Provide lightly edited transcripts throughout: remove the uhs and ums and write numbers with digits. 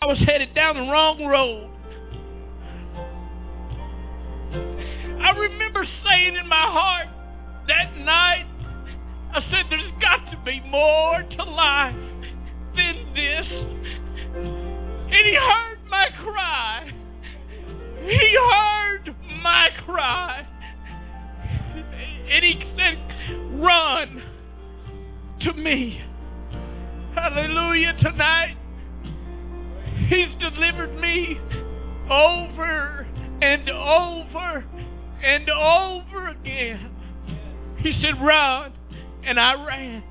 was headed down the wrong road. I remember saying in my heart that night, I said, there's got to be more to life than this. And he heard my cry. He heard my cry. And he said, run to me. Hallelujah. Tonight, he's delivered me over and over and over again. He said, run. And I ran.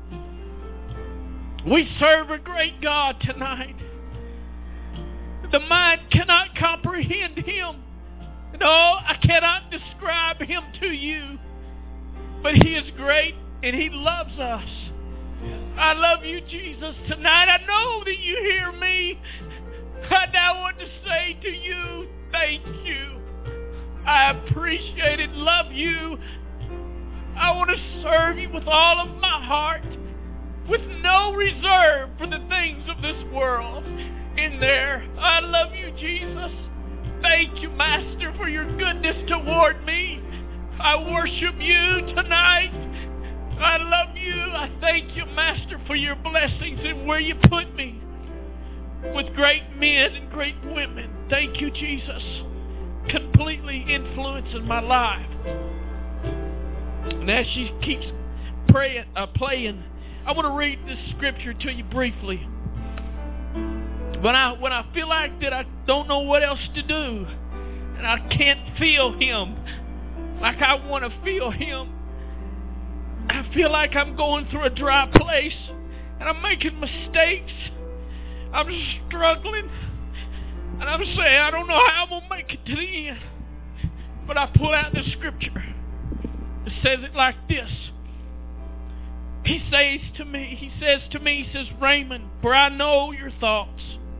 We serve a great God tonight. The mind cannot comprehend him. No, I cannot describe him to you. But he is great and he loves us. I love you, Jesus, tonight. I know that you hear me. I now want to say to you, thank you. I appreciate it, love you. I want to serve you with all of my heart, with no reserve for the things of this world in there. I love you, Jesus. Thank you, Master, for your goodness toward me. I worship you tonight. I love you. I thank you, Master, for your blessings and where you put me with great men and great women. Thank you, Jesus. Completely influencing my life. And as she keeps playing, I want to read this scripture to you briefly. When I feel like that I don't know what else to do, and I can't feel him like I want to feel him, I feel like I'm going through a dry place, and I'm making mistakes. I'm struggling, and I'm saying, I don't know how I'm going to make it to the end. But I pull out this scripture. It says it like this. He says to me, Raymond, for I know your thoughts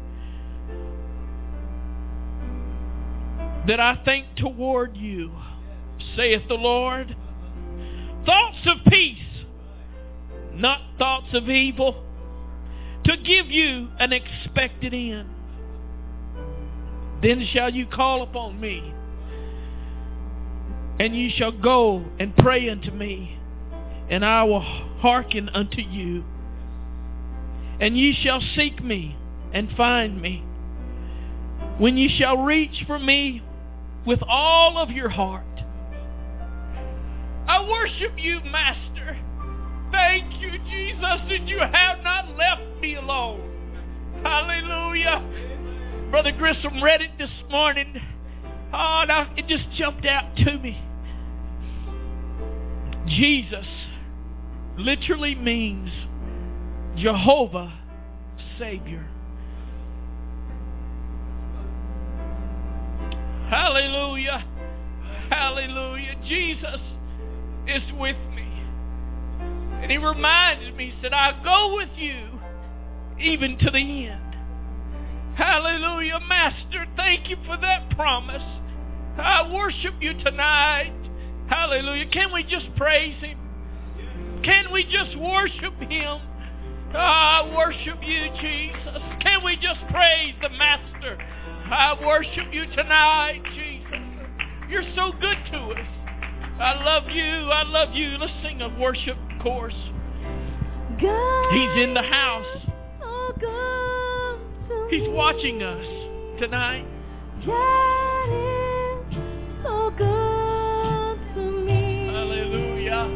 that I think toward you, saith the Lord. Thoughts of peace, not thoughts of evil, to give you an expected end. Then shall you call upon me, and ye shall go and pray unto me, and I will hearken unto you. And ye shall seek me and find me, when ye shall reach for me with all of your heart. I worship you, Master. Thank you, Jesus, that you have not left me alone. Hallelujah. Brother Grissom read it this morning. Oh, now it just jumped out to me. Jesus literally means Jehovah Savior. Hallelujah. Hallelujah. Jesus is with me. And he reminds me, he said, I'll go with you even to the end. Hallelujah. Master, thank you for that promise. I worship you tonight. Hallelujah. Can we just praise him? Can we just worship him? I worship you, Jesus. Can we just praise the Master? I worship you tonight, Jesus. You're so good to us. I love you. I love you. Let's sing a worship chorus. He's in the house. He's watching us tonight. God is so good to me. Hallelujah.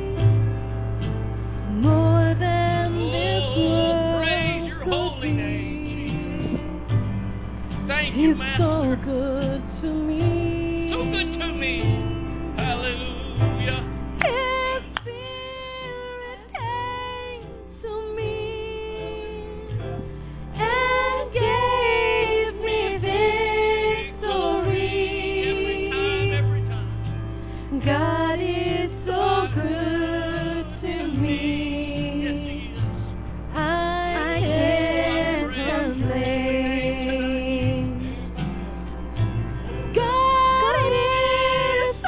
More than this world. Praise your holy name, Jesus. Thank you, He's Master. so good to me. So good to me. Hallelujah. His Spirit came to me and gave me victory. Every time. God is so good to me. Yes, he is. I can't complain. God is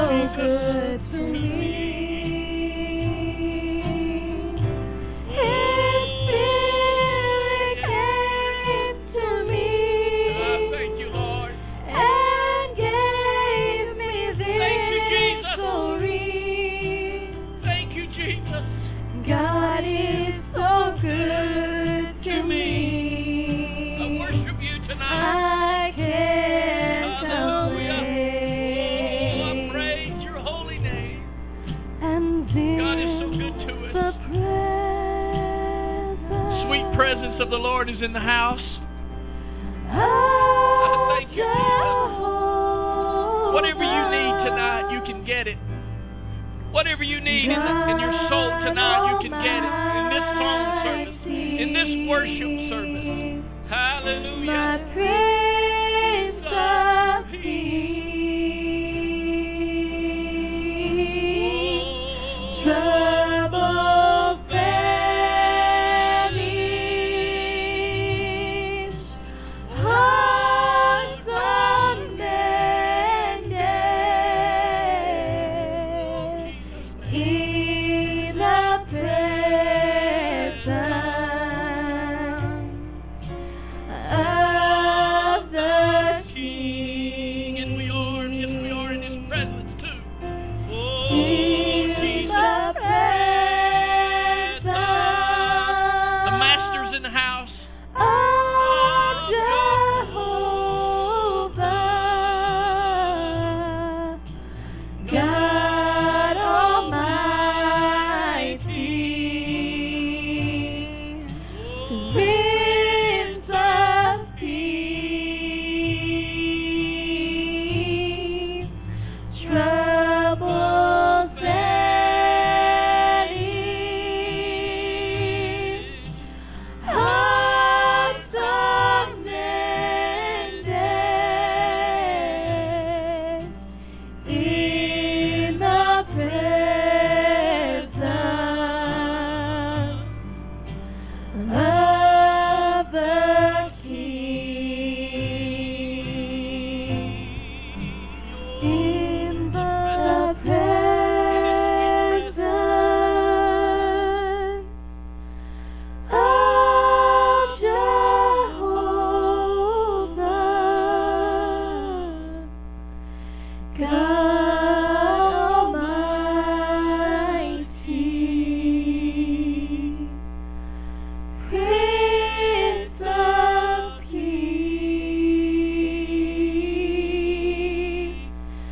good to me. His Spirit came to me. Thank you, Lord. And gave me victory. Thank you, Jesus. God is so good to me. I worship you tonight. I can't help it. Oh, I praise your holy name. And God is so good to us. the Sweet presence of the Lord is in the house. Thank you, Jesus. Whatever you need tonight, you can get it. Whatever you need in your soul tonight, you can get it in this song service, in this worship service. Hallelujah. My Prince of Peace, troubles vanish, hearts unmended, in the presence of the King. And we are in His presence too. Oh, In Jesus. the presence The Master's in the house. of Jehovah, God Almighty, Prince of Peace, troubles vanish, hearts unmended, in the presence of the King. In the presence of Jehovah, God Almighty, Prince of Peace,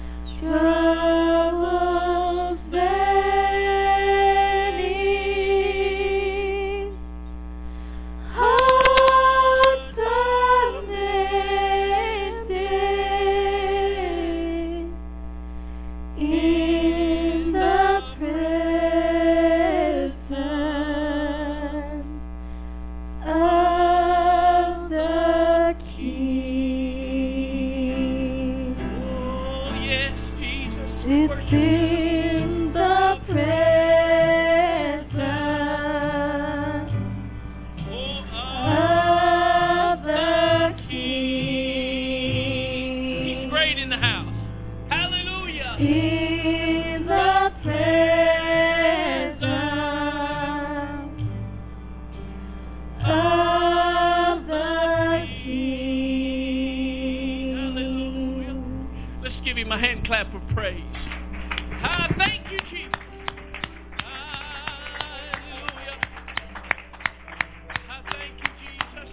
troubles vanish, hearts unmended, in the presence of the King. Oh, yes, Jesus. We It's worship you. in the presence of the King. He's great in the house. Hallelujah. In the presence of the King. Hallelujah. Let's give him a hand clap of praise. Thank you, Jesus. Hallelujah. Thank you, Jesus.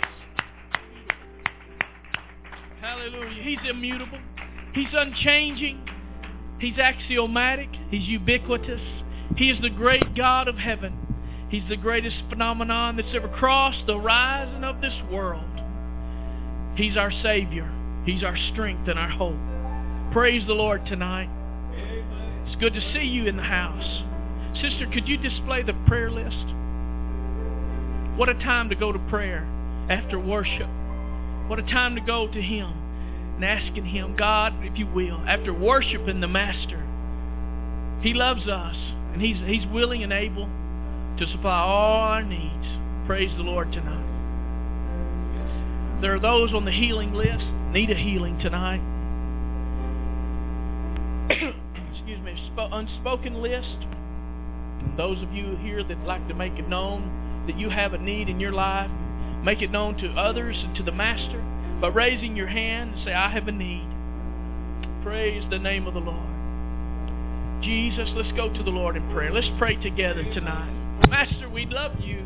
Hallelujah. He's immutable. He's unchanging. He's axiomatic. He's ubiquitous. He is the great God of heaven. He's the greatest phenomenon that's ever crossed the horizon of this world. He's our Savior. He's our strength and our hope. Praise the Lord tonight. It's good to see you in the house. Sister, could you display the prayer list? What a time to go to prayer after worship. What a time to go to Him and asking Him, God, if you will, after worshiping the Master. He loves us, and He's willing and able to supply all our needs. Praise the Lord tonight. There are those on the healing list need a healing tonight. unspoken list. Those of you here that like to make it known that you have a need in your life, make it known to others and to the Master by raising your hand and say, I have a need. Praise the name of the Lord. Jesus, let's go to the Lord in prayer. Let's pray together tonight. Master, we love you.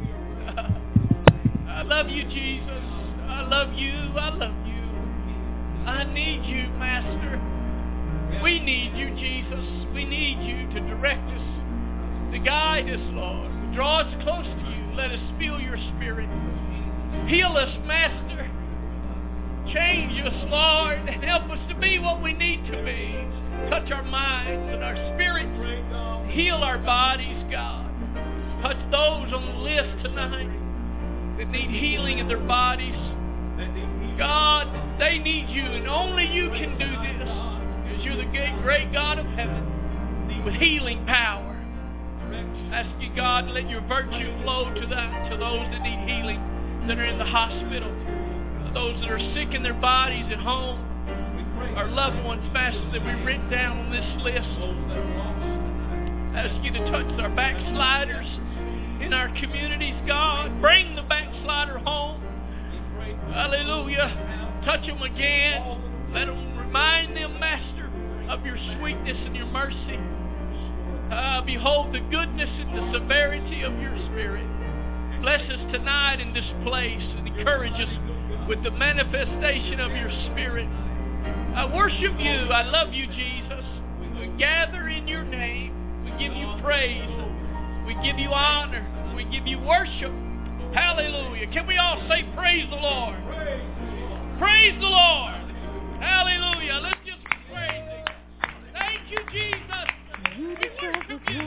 I love you, Jesus. I love you. I love you. I need you, Master. We need you, Jesus. We need you to direct us, to guide us, Lord. Draw us close to you. Let us feel your Spirit. Heal us, Master. Change us, Lord, and help us to be what we need to be. Touch our minds and our spirits. Heal our bodies, God. Touch those on the list tonight that need healing in their bodies. God, they need you, and only you can do this, because you're the great God of heaven with healing power. Ask you, God, to let your virtue flow to those that need healing, that are in the hospital, those that are sick in their bodies at home, our loved ones, Master, that we've written down on this list. Ask you to touch our backsliders in our communities, God. Bring the backslider home. Hallelujah. Touch them again. Let them remind them, Master, of your sweetness and your mercy. Behold the goodness and the severity of your Spirit. Bless us tonight in this place and encourage us with the manifestation of your Spirit. I worship you. I love you, Jesus. We gather in your name. We give you praise. We give you honor. We give you worship. Hallelujah. Can we all say praise the Lord? Praise the Lord. Hallelujah. Let's just praise him. Thank you, Jesus. We worship you.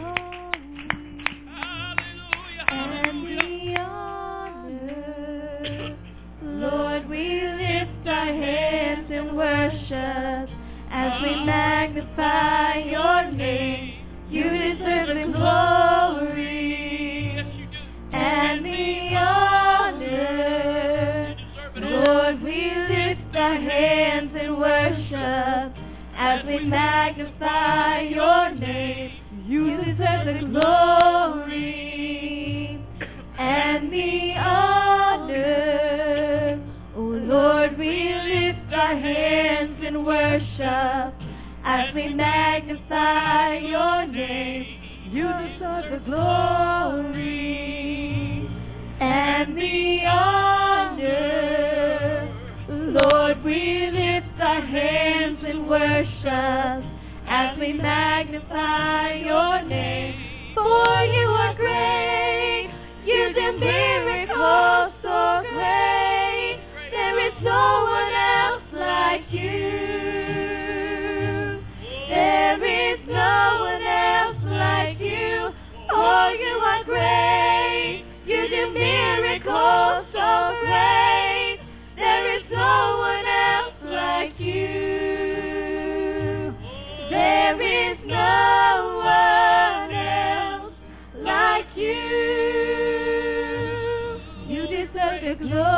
Hallelujah. Hallelujah. Lord, we lift our hands in worship as we magnify your name. You deserve the glory and the honor. Lord, we lift our hands in worship as we magnify your name. You deserve the glory and the honor. Oh Lord, we lift our hands in worship as we magnify your name. You deserve the glory and the honor. Lord, we lift our hands in worship as we magnify your name. For you are great, you do miracles so great. There is no one else like you. There is no one else like you. For you are great, you do miracles so great. There is no one else like you. There is no one else like you. You deserve the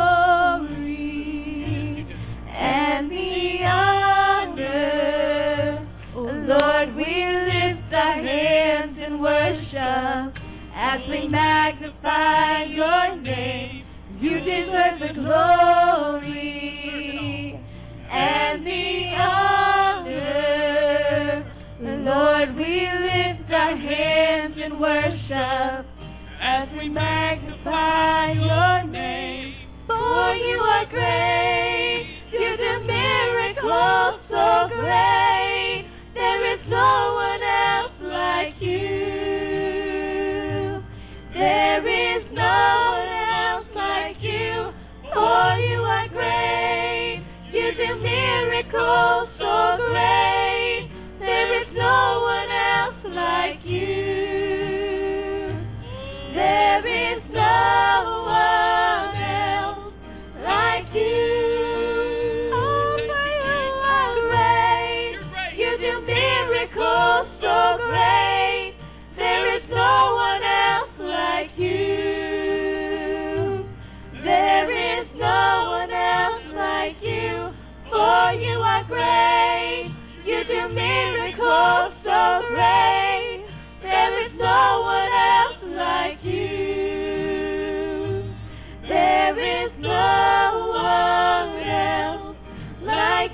glory and the honor. Oh Lord, we lift our hands in worship as we magnify your name. You deserve the glory and the honor. Lord, we lift our hands in worship as we magnify your name. For you are great, you do miracles so great. There is no one else like you. There is no one else like you. For you are great, you do miracles so great. There is no one else like you. There is no one else like you. Oh, for you are miracle so great. There is no one else like you. There is no one else like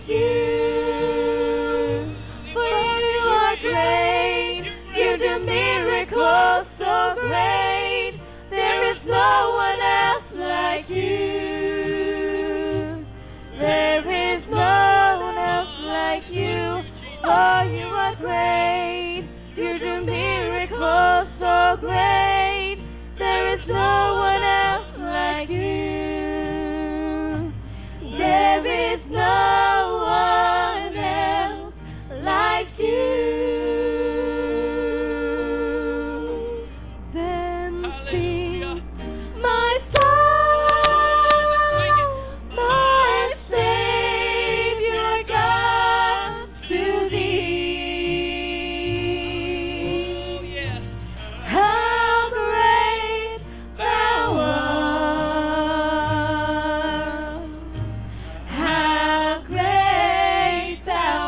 you. For you are great. You do miracles so great. There is no one else like you. There is no one else like you. For you are great. You do miracles so great. There is no one else like you. There is no one else like you. Then sing my soul, my Savior God, to thee. How great thou art. How great thou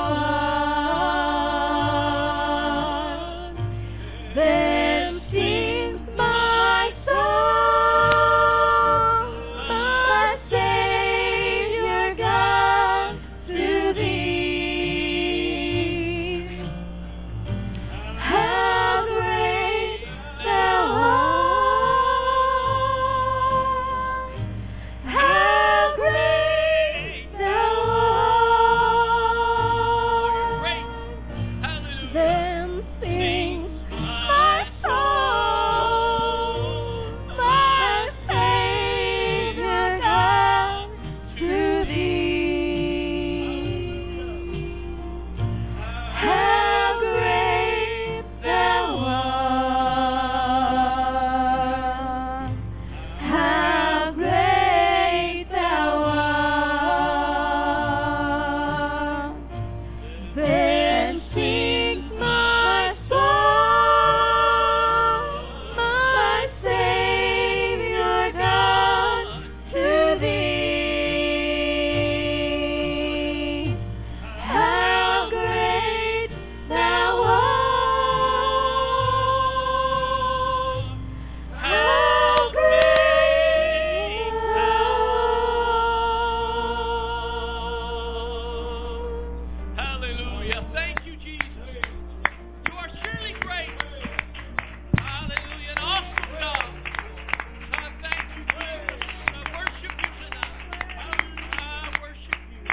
art. Then sings my soul, my Savior God, to thee. How great thou art. How great thou art. Then sings my soul, my Savior God, to thee. How great thou art. How great thou art. Then sings my soul, my Savior God, to thee. How great thou art. How great thou art. Hallelujah. Thank you, Jesus. You are surely great. Hallelujah. An awesome God. God, thank you, Jesus. I worship you tonight. I worship you.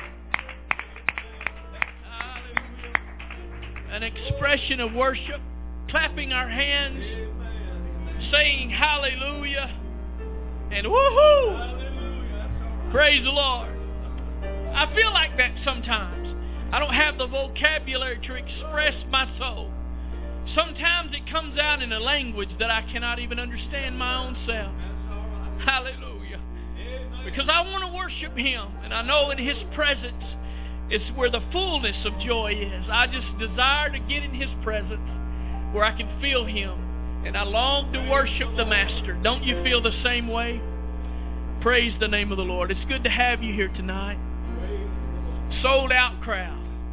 Hallelujah. An expression of worship, clapping our hands, saying hallelujah, and woohoo! Praise the Lord. I feel like that sometimes. I don't have the vocabulary to express my soul. Sometimes it comes out in a language that I cannot even understand my own self. Hallelujah. Because I want to worship Him, and I know in His presence is where the fullness of joy is. I just desire to get in His presence where I can feel Him, and I long to worship the Master. Don't you feel the same way? Praise the name of the Lord. It's good to have you here tonight. Sold out crowd.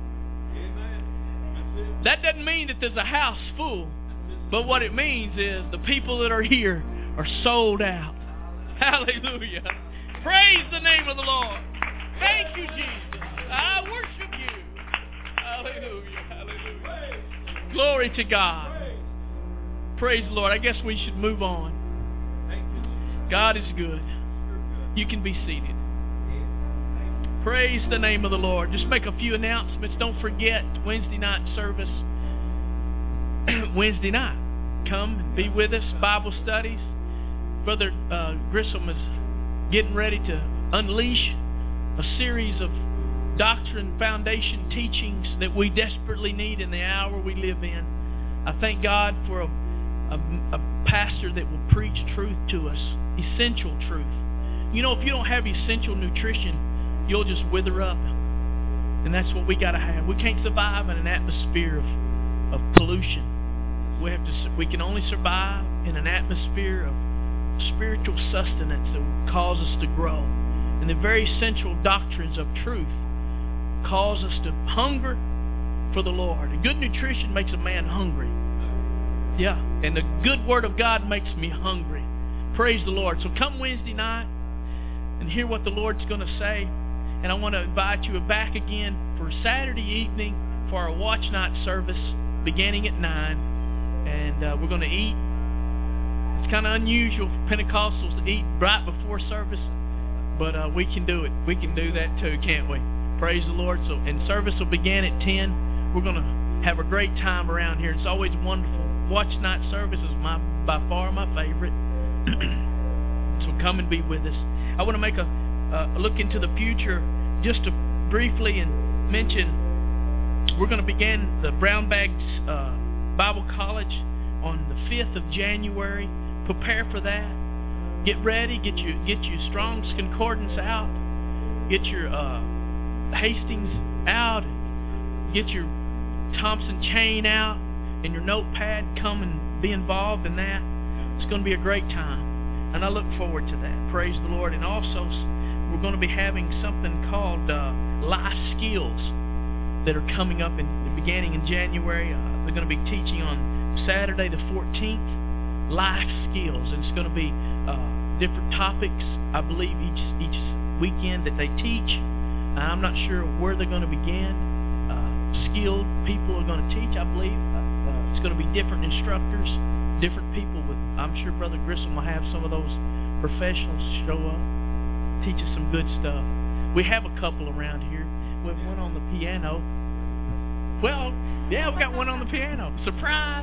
That doesn't mean that there's a house full, but what it means is the people that are here are sold out. Hallelujah. Praise the name of the Lord. Thank you, Jesus. I worship you. Hallelujah. Hallelujah. Glory to God. Praise the Lord. I guess we should move on. God is good. You can be seated. Praise the name of the Lord. Just make a few announcements. Don't forget Wednesday night service. Wednesday night. Come and be with us. Bible studies. Brother Grissom is getting ready to unleash a series of doctrine, foundation teachings that we desperately need in the hour we live in. I thank God for a pastor that will preach truth to us. Essential truth. You know, if you don't have essential nutrition, you'll just wither up. And that's what we got to have. We can't survive in an atmosphere of pollution. We can only survive in an atmosphere of spiritual sustenance that will cause us to grow. And the very central doctrines of truth cause us to hunger for the Lord. And good nutrition makes a man hungry. Yeah, and the good Word of God makes me hungry. Praise the Lord. So come Wednesday night and hear what the Lord's going to say. And I want to invite you back again for Saturday evening for our watch night service beginning at 9. And we're going to eat. It's kind of unusual for Pentecostals to eat right before service, but we can do it. We can do that too, can't we? Praise the Lord. So, and service will begin at 10. We're going to have a great time around here. It's always wonderful. Watch night service is by far my favorite. So come and be with us. I want to make a look into the future just to briefly and mention we're going to begin the Brown Bags Bible College on the 5th of January. Prepare for that. Get ready. Get your Strong's Concordance out. Get your Hastings out. Get your Thompson chain out and your notepad. Come and be involved in that. It's going to be a great time. And I look forward to that. Praise the Lord. And also, we're going to be having something called Life Skills that are coming up beginning in January. They're going to be teaching on Saturday the 14th, Life Skills. And it's going to be different topics, I believe, each weekend that they teach. I'm not sure where they're going to begin. Skilled people are going to teach, I believe. It's going to be different instructors, different people. I'm sure Brother Grissom will have some of those professionals show up, teach us some good stuff. We have a couple around here. We have one on the piano. Well, yeah, we got one on the piano. Surprise!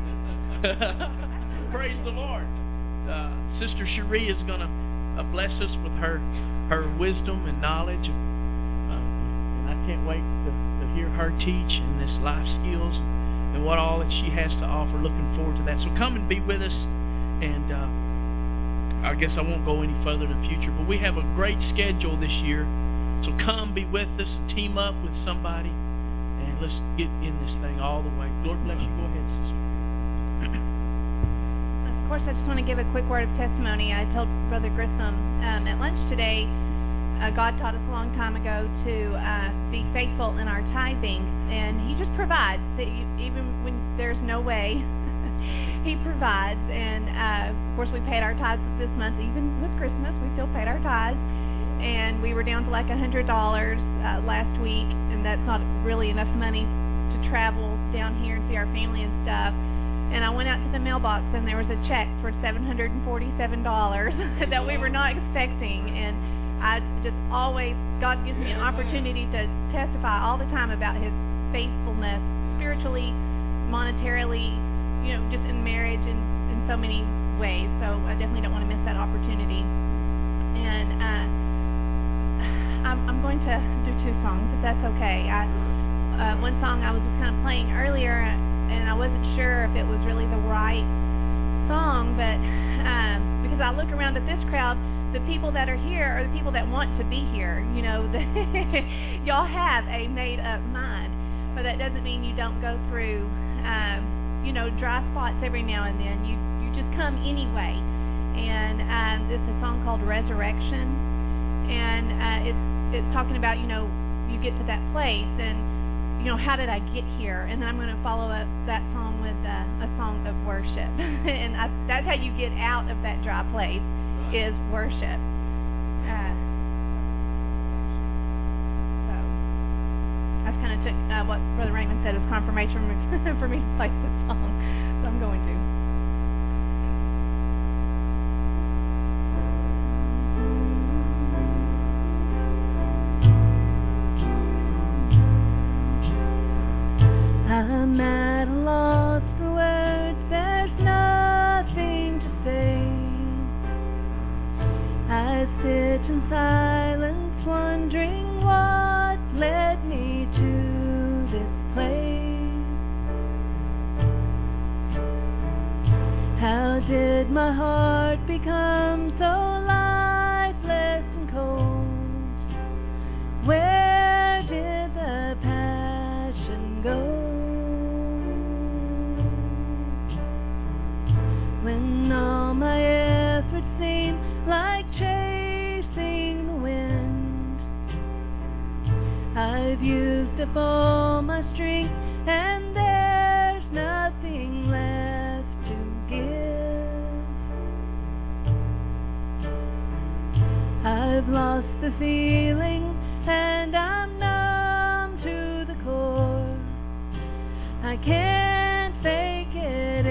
Praise the Lord. Sister Cherie is going to bless us with her wisdom and knowledge. And I can't wait to hear her teach in this life skills and what all that she has to offer. Looking forward to that. So come and be with us. And I guess I won't go any further in the future, but we have a great schedule this year. So come be with us and team up with somebody, and let's get in this thing all the way. Lord bless you. Go ahead, sister. Of course, I just want to give a quick word of testimony. I told Brother Grissom at lunch today, God taught us a long time ago to be faithful in our tithing, and He just provides. Even when there's no way, He provides. And of course, we paid our tithes this month. Even with Christmas, we still paid our tithes. And we were down to like $100 last week, and that's not really enough money to travel down here and see our family and stuff. And I went out to the mailbox, and there was a check for $747 that we were not expecting. And I just always, God gives me an opportunity to testify all the time about His faithfulness, spiritually, monetarily, just in marriage and in so many ways. So I definitely don't want to miss that opportunity. And I'm going to do two songs, if that's okay. One song I was just kind of playing earlier, and I wasn't sure if it was really the right song, but because I look around at this crowd, the people that are here are the people that want to be here. Y'all have a made-up mind, but that doesn't mean you don't go through, dry spots every now and then. You just come anyway. And it's a song called Resurrection, and it's talking about, you get to that place, and, how did I get here? And then I'm going to follow up that song with a song of worship. And that's how you get out of that dry place, is worship. So I kind of took what Brother Raymond said as confirmation for me to play this song. So I'm going to. I'm at a loss for words, there's nothing to say. I sit in silence, wondering what led me to this place. How did my heart become so lifeless and cold? Where did the passion go? When all my efforts seem like chasing the wind, I've used up all my strength lost the feeling and I'm numb to the core. I can't fake it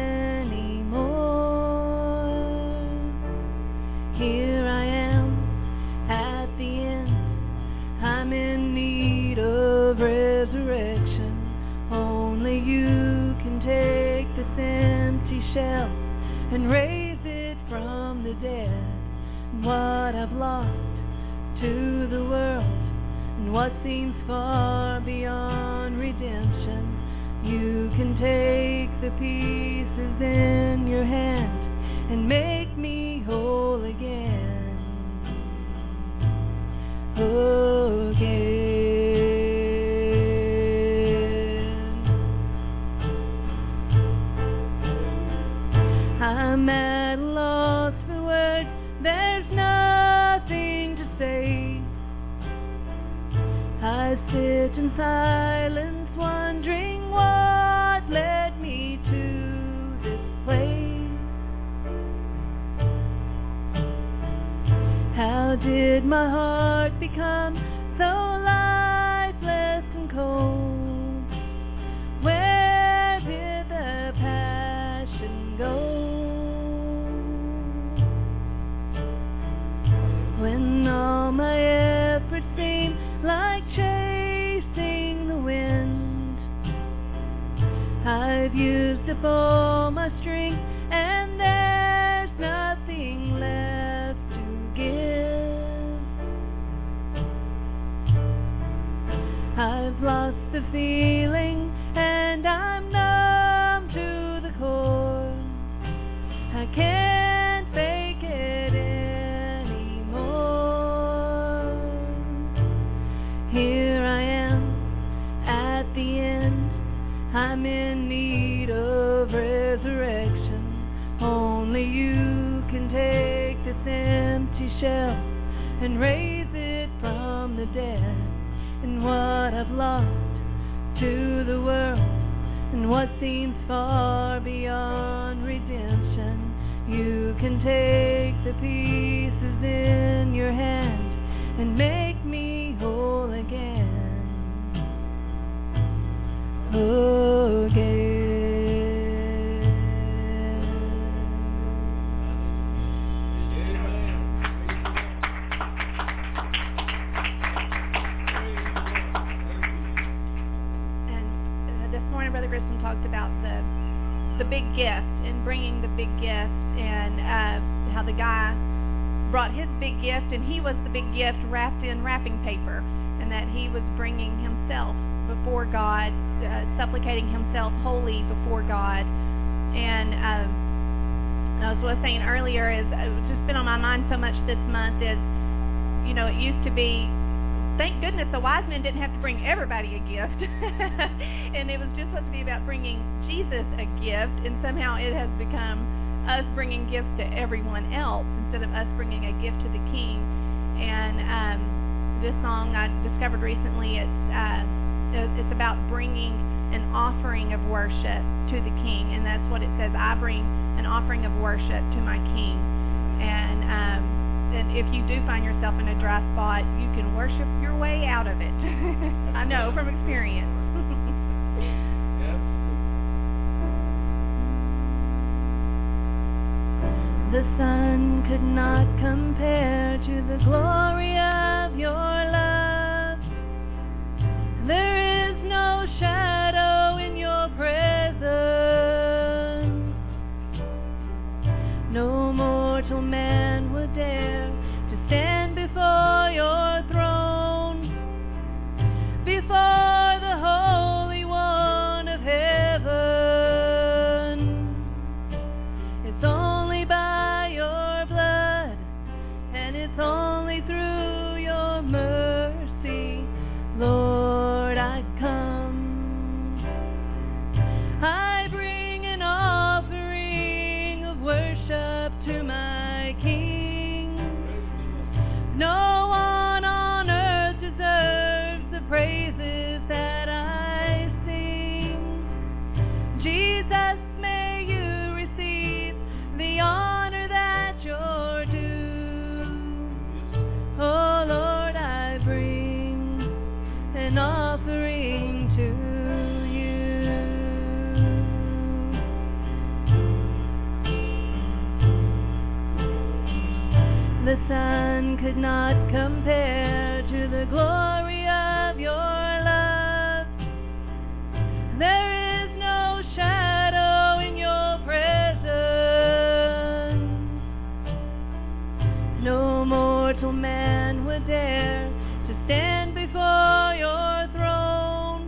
anymore. Here I am at the end. I'm in need of resurrection. Only you can take this empty shell and raise it from the dead. What I've lost to the world and what seems far beyond redemption, you can take the pieces in your hand and make me whole again. I'm at a loss for words, there's nothing to say. I sit in silence wondering what led me to this place. How did my heart become so lifeless and cold? Where did the passion go? When all my efforts seem like chasing the wind, I've used up all my strength and there's nothing left to give. I've lost the feeling and I'm numb to the core. I can't fake it anymore. Here I am at the end. I'm in need of resurrection. Only you can take this empty shell and raise it from the dead. And what I've lost to the world and what seems far beyond redemption, you can take the pieces in your hand and make me whole again. This morning, Brother Grissom talked about the big gift and bringing the big gift, and how the guy brought his big gift, and he was the big gift wrapped in wrapping paper, and that he was bringing himself before God, supplicating himself holy before God. And as I was saying earlier, is it's just been on my mind so much this month is, you know, it used to be, thank goodness the wise men didn't have to bring everybody a gift. And it was just supposed to be about bringing Jesus a gift, and somehow it has become us bringing gifts to everyone else instead of us bringing a gift to the King. And this song I discovered recently, it's about bringing an offering of worship to the King, and that's what it says. I bring an offering of worship to my King. And if you do find yourself in a dry spot, you can worship your way out of it. I know from experience. The sun could not compare to the glory of your love. There is no shadow in your presence. No mortal man would dare to stand before your throne, before the Holy One of heaven. It's only by your blood, and it's only through your mercy did not compare to the glory of your love. There is no shadow in your presence. No mortal man would dare to stand before your throne,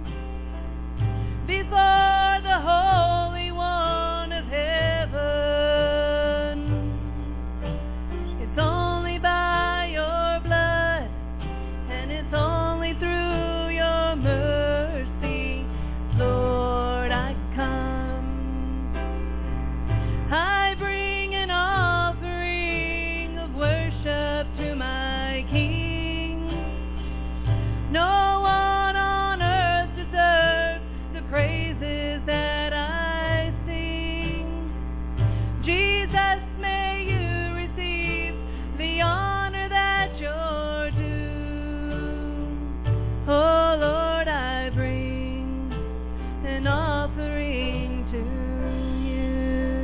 before the Holy One of heaven. It's only by your blood, and it's only through your mercy, Lord, I come. I bring an offering of worship to my King. No one on earth deserves the praises that I sing. Jesus, may you receive the honor that you're due. Oh Lord, I bring an offering to you.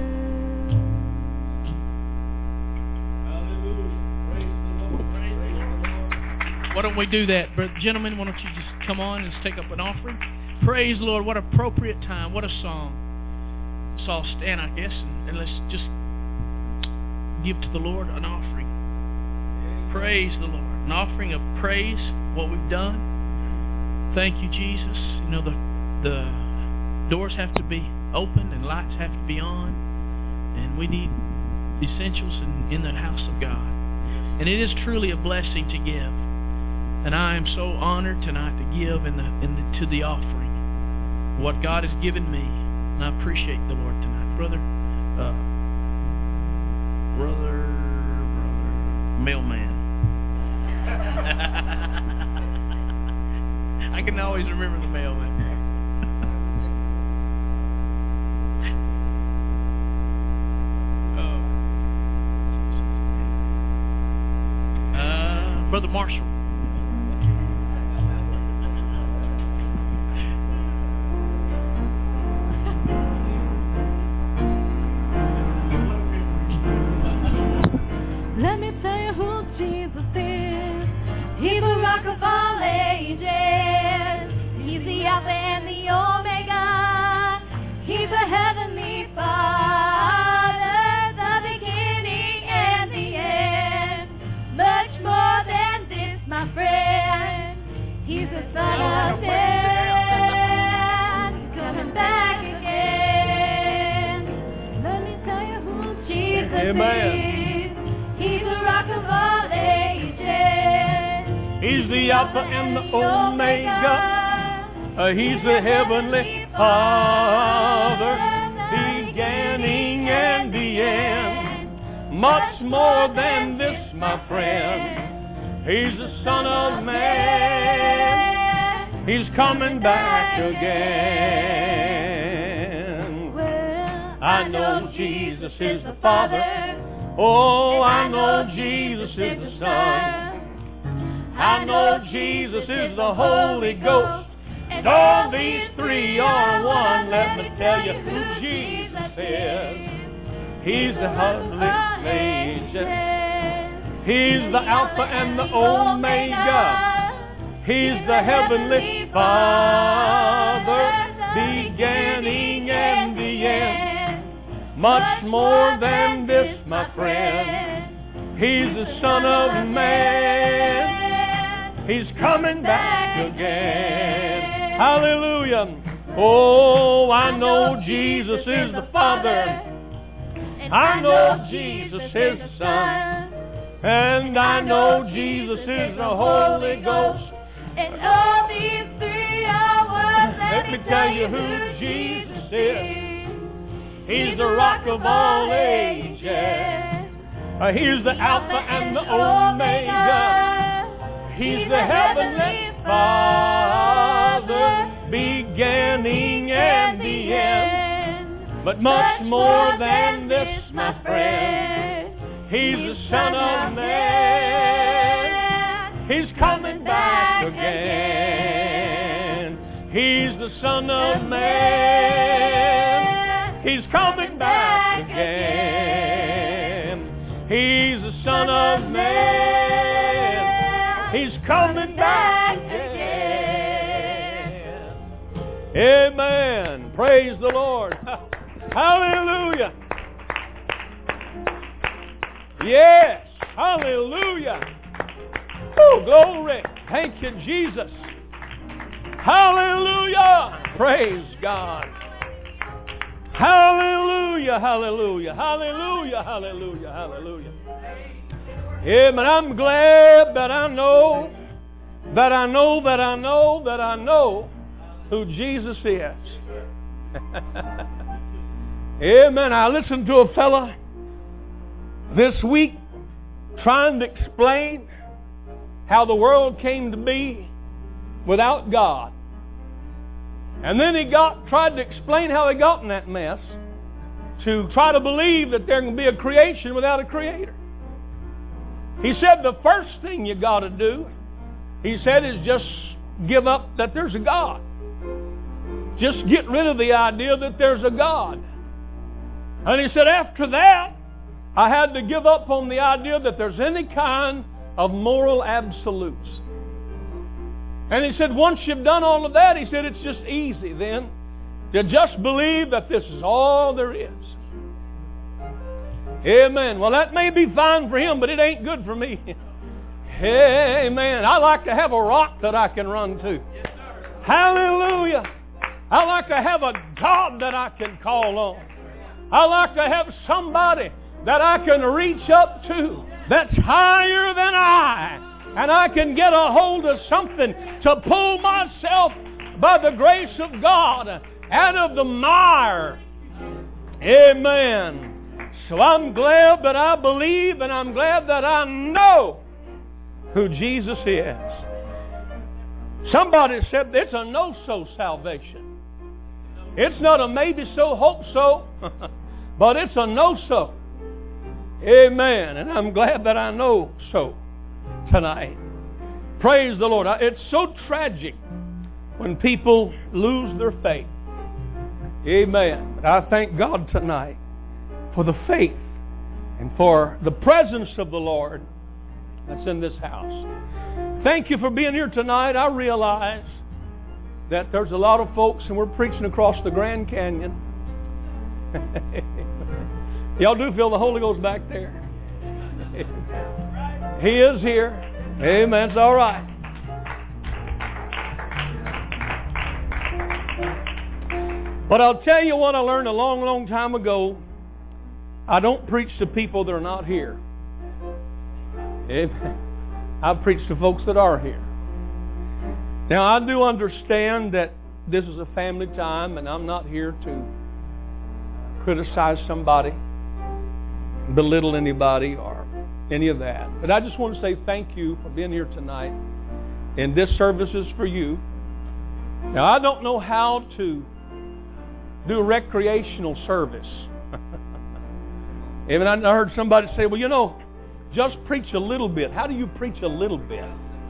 Why don't we do that? Gentlemen, why don't you just come on and take up an offering? Praise the Lord. What appropriate time. What a song. Let's all stand, I guess, and let's just give to the Lord an offering. Praise the Lord. An offering of praise, what we've done. Thank you, Jesus. You know, the doors have to be open and lights have to be on. And we need essentials in the house of God. And it is truly a blessing to give. And I am so honored tonight to give to the offering what God has given me. And I appreciate the Lord tonight. Brother, mailman. I can always remember the mailman. Brother Marshall. Let me tell you who Jesus is. He's the rock of all ages. He's the Alpha and the Omega. He's the heavenly Father, the beginning and the end. Much more than this, my friend. He's the Son of Man, coming back again. Let me tell you who Jesus is. He's the rock of all ages. He's the Alpha and the Omega. He's the Heavenly Father, beginning and the end. Much more than this, my friend. He's the Son of Man. He's coming back again. I know Jesus is the Father. Oh, I know Jesus is the Son. I know Jesus is the Holy Ghost. And all these three are one. Let me tell you who Jesus is. He's the Holy Agent. He's the Alpha and the Omega. He's the Heavenly Father, beginning and the end. Much more than this, my friend. He's the Son of Man. He's coming back again. Hallelujah. Oh, I know Jesus is the Father. I know Jesus is the Son. And I know Jesus is the Holy Ghost. And all these three are one. Let me tell you who Jesus is. He's the rock of all ages. He's the Alpha and the Omega. He's the Heavenly Father, beginning and the end. But much more than this, my friend. He's the Son of Man. He's coming back again. He's the Son of Man. He's coming back again. He's the Son of Man. coming back again. Amen. Praise the Lord. Hallelujah. Yes. Hallelujah. Oh, glory. Thank you, Jesus. Hallelujah. Praise God. Hallelujah. Hallelujah. Hallelujah. Hallelujah. Hallelujah. Amen. I'm glad that I know who Jesus is. Amen. I listened to a fella this week trying to explain how the world came to be without God. And then he tried to explain how he got in that mess, to try to believe that there can be a creation without a creator. He said the first thing you got to do, he said, is just give up that there's a God. Just get rid of the idea that there's a God. And he said after that, I had to give up on the idea that there's any kind of moral absolutes. And he said once you've done all of that, he said it's just easy then to just believe that this is all there is. Amen. Well, that may be fine for him, but it ain't good for me. Amen. I like to have a rock that I can run to. Hallelujah. I like to have a God that I can call on. I like to have somebody that I can reach up to that's higher than I. And I can get a hold of something to pull myself by the grace of God out of the mire. Amen. So I'm glad that I believe, and I'm glad that I know who Jesus is. Somebody said it's a no-so salvation. It's not a maybe so, hope so, but it's a no-so. Amen. And I'm glad that I know so tonight. Praise the Lord. It's so tragic when people lose their faith. Amen. But I thank God tonight for the faith and for the presence of the Lord that's in this house. Thank you for being here tonight. I realize that there's a lot of folks, and we're preaching across the Grand Canyon. Y'all do feel the Holy Ghost back there. He is here. Amen. It's all right. But I'll tell you what I learned a long, long time ago. I don't preach to people that are not here. Amen. I preach to folks that are here. Now, I do understand that this is a family time, and I'm not here to criticize somebody, belittle anybody, or any of that. But I just want to say thank you for being here tonight. And this service is for you. Now, I don't know how to do a recreational service. Even I heard somebody say, well, you know, just preach a little bit. How do you preach a little bit?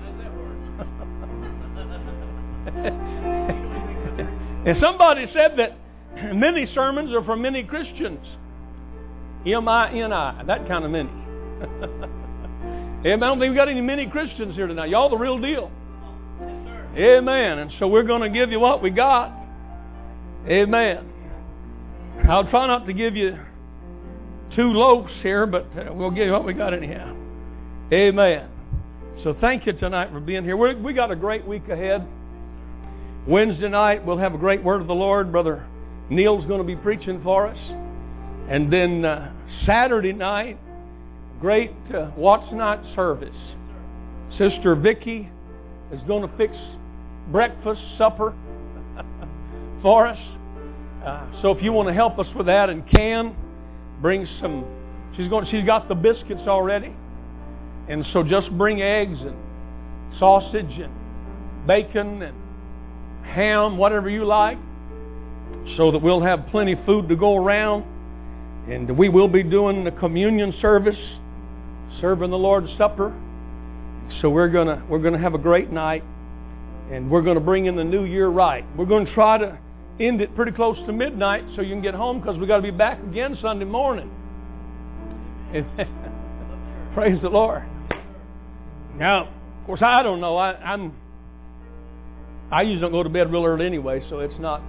And somebody said that many sermons are for many Christians. M-I-N-I, that kind of many. Amen. I don't think we've got any many Christians here tonight. Y'all the real deal. Amen. And so we're going to give you what we got. Amen. I'll try not to give you 2 loaves here, but we'll give you what we got anyhow. Amen. So thank you tonight for being here. We got a great week ahead. Wednesday night we'll have a great word of the Lord. Brother Neil's going to be preaching for us. And then Saturday night, great Watts night service. Sister Vicky is going to fix breakfast, supper for us. So if you want to help us with that and can, bring some. She's got the biscuits already. And so just bring eggs and sausage and bacon and ham, whatever you like, so that we'll have plenty of food to go around. And we will be doing the communion service, serving the Lord's Supper. So we're gonna have a great night, and we're gonna bring in the new year right. We're going to try to end it pretty close to midnight so you can get home, because we got to be back again Sunday morning. Praise the Lord. Now, course, I don't know. I usually don't go to bed real early anyway, so it's not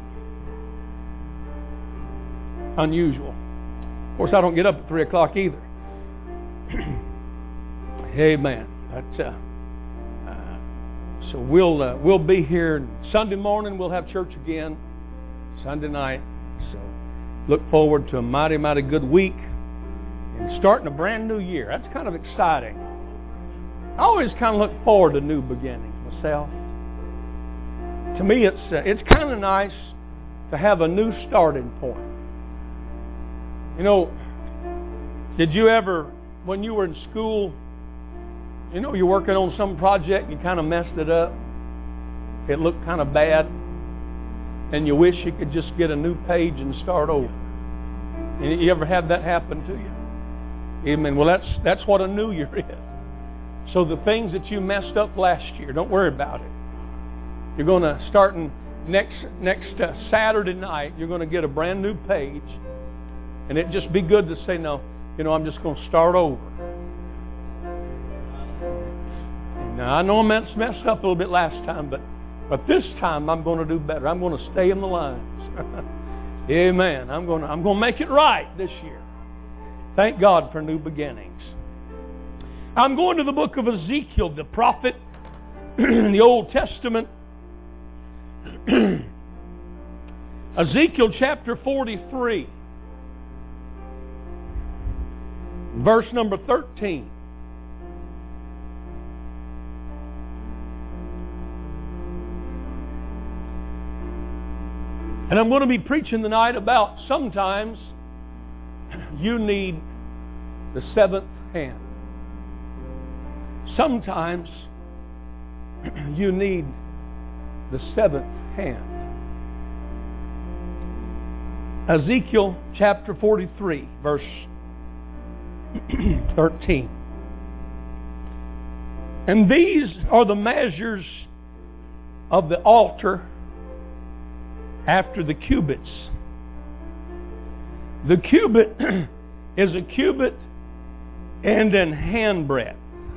unusual. Of course, I don't get up at 3 o'clock either. Amen. But, so we'll be here Sunday morning. We'll have church again Sunday night. So look forward to a mighty, mighty good week and starting a brand new year. That's kind of exciting. I always kind of look forward to new beginnings myself. To me, it's kind of nice to have a new starting point. You know, did you ever, when you were in school, you know, you're working on some project, you kind of messed it up. It looked kind of bad. And you wish you could just get a new page and start over. And you ever had that happen to you? Amen. Well, that's what a new year is. So the things that you messed up last year, don't worry about it. You're going to start next Saturday night, you're going to get a brand new page. And it'd just be good to say, no, you know, I'm just going to start over. Now, I know I messed up a little bit last time, but this time I'm going to do better. I'm going to stay in the lines. Amen. I'm going to make it right this year. Thank God for new beginnings. I'm going to the book of Ezekiel, the prophet in the Old Testament. Ezekiel chapter 43, verse number 13. And I'm going to be preaching tonight about sometimes you need the seventh hand. Sometimes you need the seventh hand. Ezekiel chapter 43, verse 13. And these are the measures of the altar after the cubits. The cubit is a cubit and an handbreadth.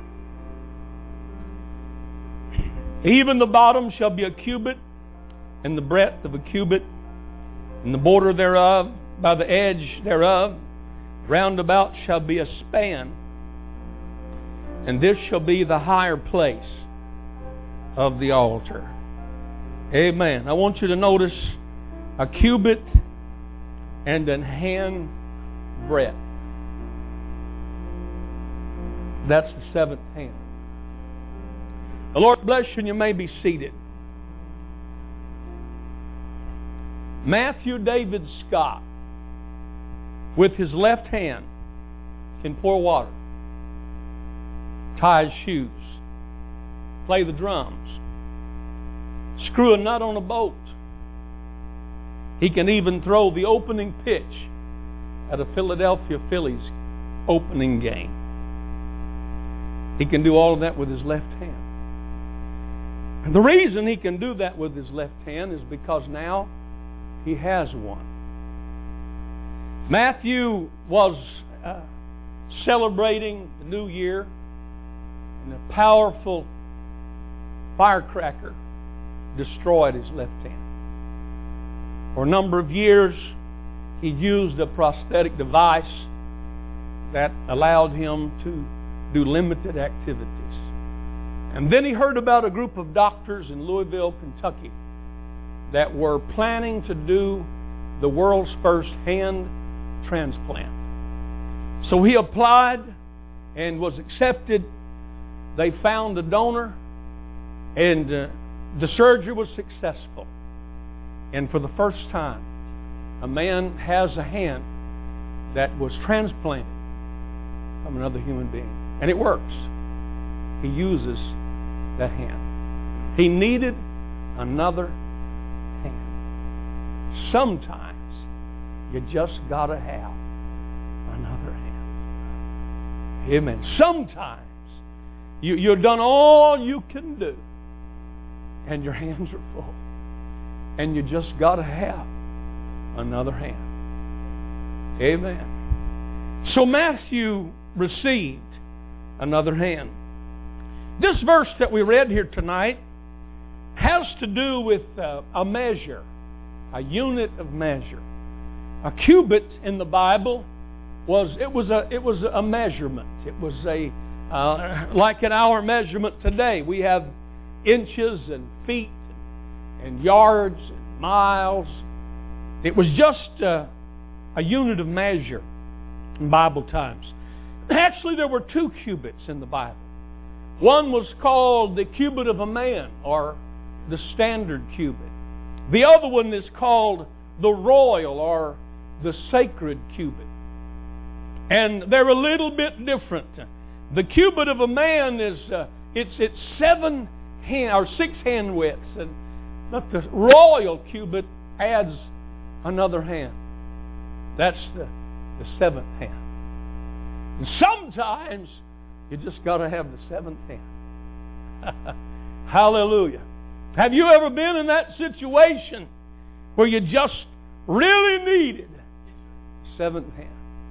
Even the bottom shall be a cubit, and the breadth of a cubit, and the border thereof, by the edge thereof, round about shall be a span. And this shall be the higher place of the altar. Amen. I want you to notice a cubit and an hand breadth. That's the seventh hand. The Lord bless you, and you may be seated. Matthew David Scott, with his left hand, can pour water, tie his shoes, play the drums, screw a nut on a boat. He can even throw the opening pitch at a Philadelphia Phillies opening game. He can do all of that with his left hand. And the reason he can do that with his left hand is because now he has one. Matthew was celebrating the new year, and a powerful firecracker destroyed his left hand. For a number of years, he used a prosthetic device that allowed him to do limited activities. And then he heard about a group of doctors in Louisville, Kentucky, that were planning to do the world's first hand transplant. So he applied and was accepted. They found a donor, and the surgery was successful. And for the first time, a man has a hand that was transplanted from another human being. And it works. He uses that hand. He needed another hand. Sometimes you just got to have another hand. Amen. Sometimes you've done all you can do and your hands are full. And you just got to have another hand. Amen. So Matthew received another hand. This verse that we read here tonight has to do with a measure, a unit of measure. A cubit in the Bible was a measurement. It was like in our measurement today. We have inches and feet and yards and miles. It was just a unit of measure in Bible times. Actually, there were 2 cubits in the Bible. One was called the cubit of a man, or the standard cubit. The other one is called the royal, or the sacred cubit. And they're a little bit different. The cubit of a man is it's 7 hand or 6 hand widths, but the royal cubit adds another hand. That's the 7th hand. And sometimes you just got to have the 7th hand. Hallelujah. Have you ever been in that situation where you just really needed 7th hand?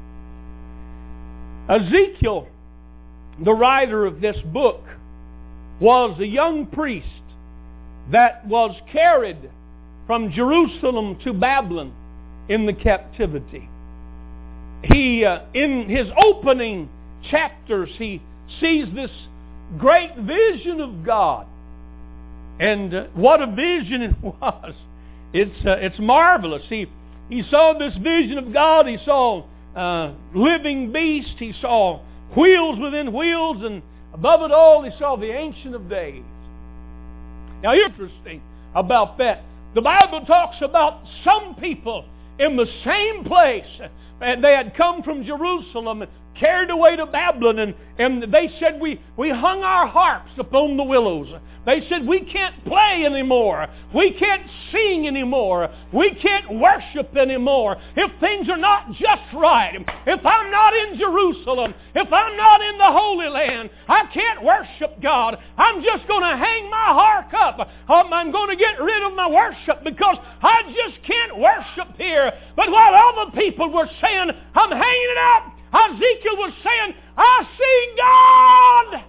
Ezekiel, the writer of this book, was a young priest that was carried from Jerusalem to Babylon in the captivity. He, in his opening chapters, he sees this great vision of God. And what a vision it was. It's marvelous. He saw this vision of God. He saw living beasts. He saw wheels within wheels. And above it all, he saw the Ancient of Days. Now, interesting about that. The Bible talks about some people in the same place. And they had come from Jerusalem and carried away to Babylon, and they said, we hung our harps upon the willows. They said, we can't play anymore. We can't sing anymore. We can't worship anymore. If things are not just right, if I'm not in Jerusalem, if I'm not in the Holy Land, I can't worship God. I'm just going to hang my harp up. I'm going to get rid of my worship because I just can't worship here. But while other people were saying, I'm hanging it up, Ezekiel was saying, I see God.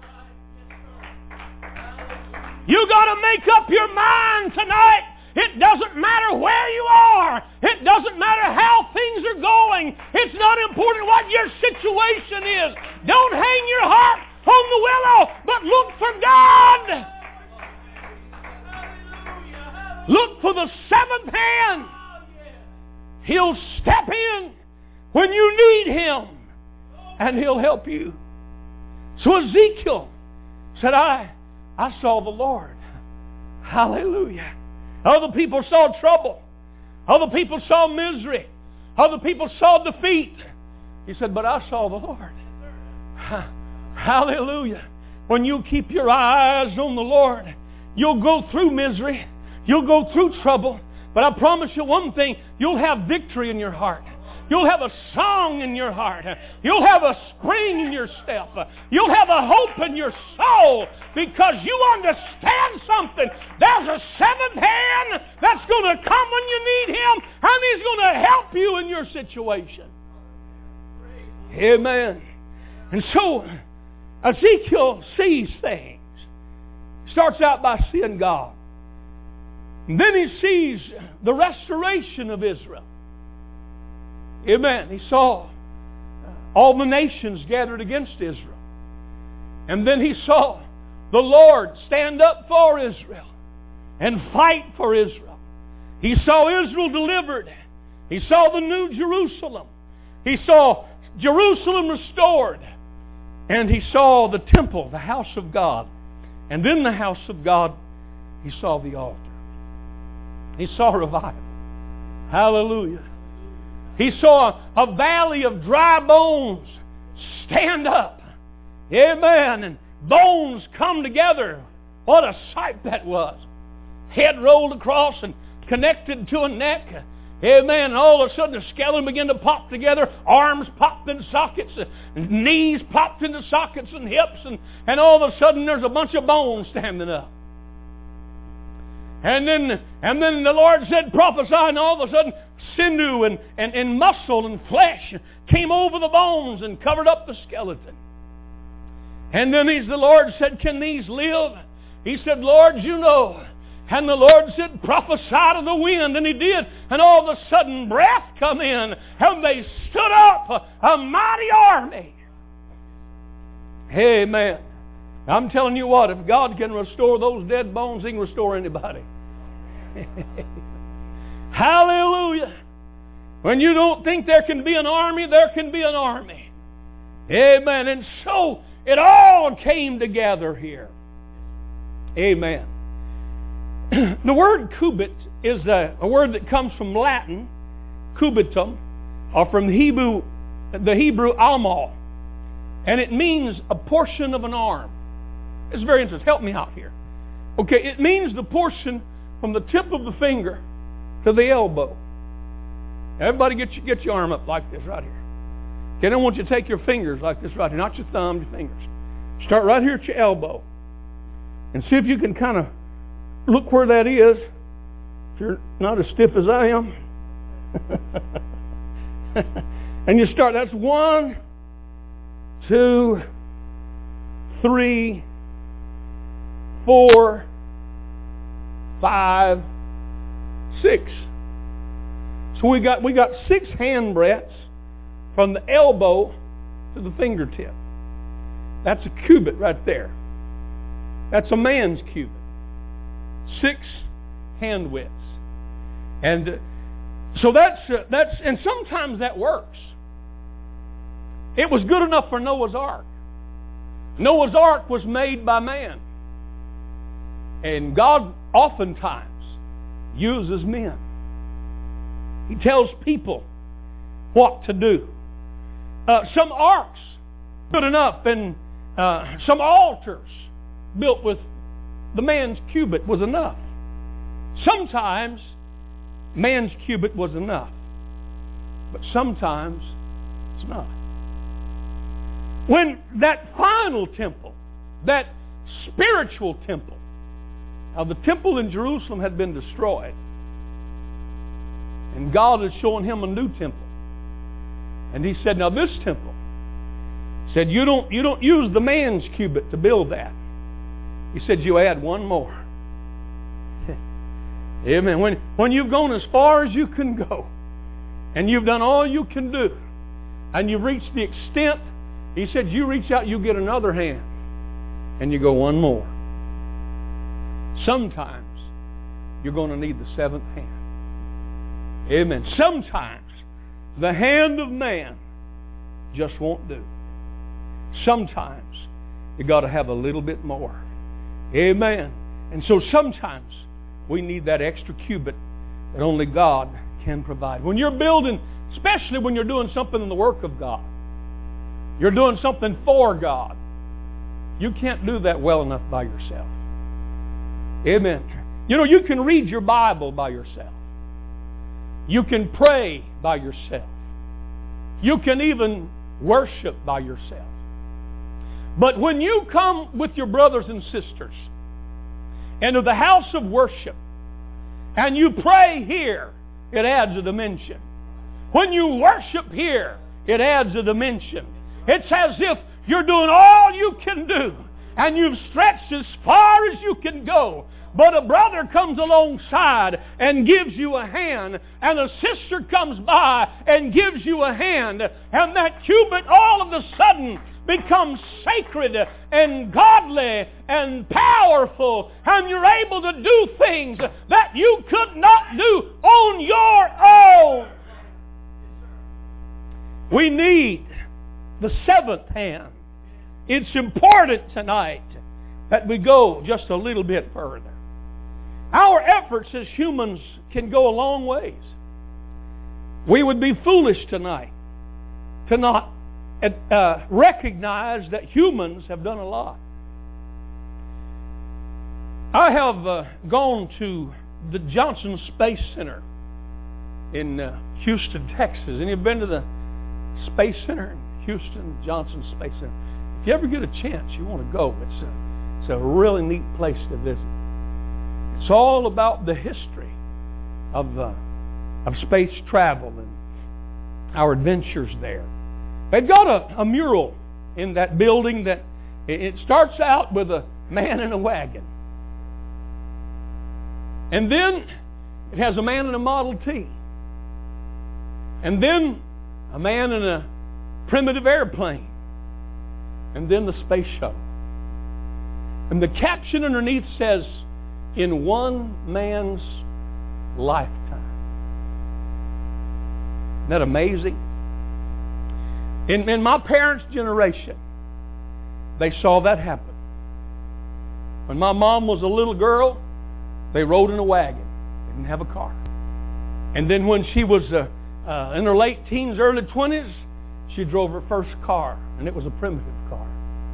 You got to make up your mind tonight. It doesn't matter where you are. It doesn't matter how things are going. It's not important what your situation is. Don't hang your harp on the willow, but look for God. Look for the 7th hand. He'll step in when you need Him, and He'll help you. So Ezekiel said, I saw the Lord. Hallelujah. Other people saw trouble. Other people saw misery. Other people saw defeat. He said, but I saw the Lord. Hallelujah. When you keep your eyes on the Lord, you'll go through misery. You'll go through trouble. But I promise you one thing, you'll have victory in your heart. You'll have a song in your heart. You'll have a spring in your step. You'll have a hope in your soul because you understand something. There's a 7th hand that's going to come when you need Him, and He's going to help you in your situation. Amen. And so Ezekiel sees things. He starts out by seeing God. And then he sees the restoration of Israel. Amen. He saw all the nations gathered against Israel. And then he saw the Lord stand up for Israel and fight for Israel. He saw Israel delivered. He saw the new Jerusalem. He saw Jerusalem restored. And he saw the temple, the house of God. And in the house of God, he saw the altar. He saw revival. Hallelujah. He saw a valley of dry bones stand up. Amen. And bones come together. What a sight that was. Head rolled across and connected to a neck. Amen. And all of a sudden the skeleton began to pop together. Arms popped into sockets. Knees popped into sockets and hips. And all of a sudden there's a bunch of bones standing up. And then the Lord said, prophesy, and all of a sudden sinew and muscle and flesh came over the bones and covered up the skeleton. And then the Lord said, can these live? He said, Lord, you know. And the Lord said, prophesy to the wind. And He did. And all of a sudden breath come in. And they stood up, a mighty army. Amen. I'm telling you what, if God can restore those dead bones, He can restore anybody. Hallelujah. When you don't think there can be an army, there can be an army. Amen. And so it all came together here. Amen. The word cubit is a word that comes from Latin, cubitum, or from the Hebrew amal. And it means a portion of an arm. It's very interesting. Help me out here. Okay, it means the portion from the tip of the finger to the elbow. Everybody get your arm up like this right here. Okay, I don't want you to take your fingers like this right here. Not your thumb, your fingers. Start right here at your elbow. And see if you can kind of look where that is. If you're not as stiff as I am. And you start, that's 1, 2, 3, 4, 5, 6. So we got 6 hand breadths from the elbow to the fingertip. That's a cubit right there. That's a man's cubit. 6 hand widths. And so that's and sometimes that works. It was good enough for Noah's Ark. Noah's Ark was made by man. And God oftentimes uses men. He tells people what to do. Some arks good enough, and some altars built with the man's cubit was enough. Sometimes man's cubit was enough, but sometimes it's not. When that final temple, that spiritual temple, now the temple in Jerusalem had been destroyed, and God is showing him a new temple. And He said, now this temple, said you don't use the man's cubit to build that. He said you add one more. Amen. When you've gone as far as you can go, and you've done all you can do, and you've reached the extent, He said you reach out, you get another hand, and you go one more. Sometimes you're going to need the 7th hand. Amen. Sometimes the hand of man just won't do. Sometimes you got to have a little bit more. Amen. And so sometimes we need that extra cubit that only God can provide. When you're building, especially when you're doing something in the work of God, you're doing something for God, you can't do that well enough by yourself. Amen. You know, you can read your Bible by yourself. You can pray by yourself. You can even worship by yourself. But when you come with your brothers and sisters into the house of worship and you pray here, it adds a dimension. When you worship here, it adds a dimension. It's as if you're doing all you can do and you've stretched as far as you can go. But a brother comes alongside and gives you a hand, and a sister comes by and gives you a hand, and that cubit all of a sudden becomes sacred and godly and powerful, and you're able to do things that you could not do on your own. We need the 7th hand. It's important tonight that we go just a little bit further. Our efforts as humans can go a long ways. We would be foolish tonight to not recognize that humans have done a lot. I have gone to the Johnson Space Center in Houston, Texas. Any of you been to the Space Center in Houston, Johnson Space Center? If you ever get a chance, you want to go. It's a really neat place to visit. It's all about the history of space travel and our adventures there. They've got a mural in that building that It starts out with a man in a wagon. And then it has a man in a Model T. And then a man in a primitive airplane. And then the space shuttle. And the caption underneath says, in one man's lifetime. Isn't that amazing? In my parents' generation, they saw that happen. When my mom was a little girl, they rode in a wagon. They didn't have a car. And then when she was in her late teens, early 20s, she drove her first car, and it was a primitive car.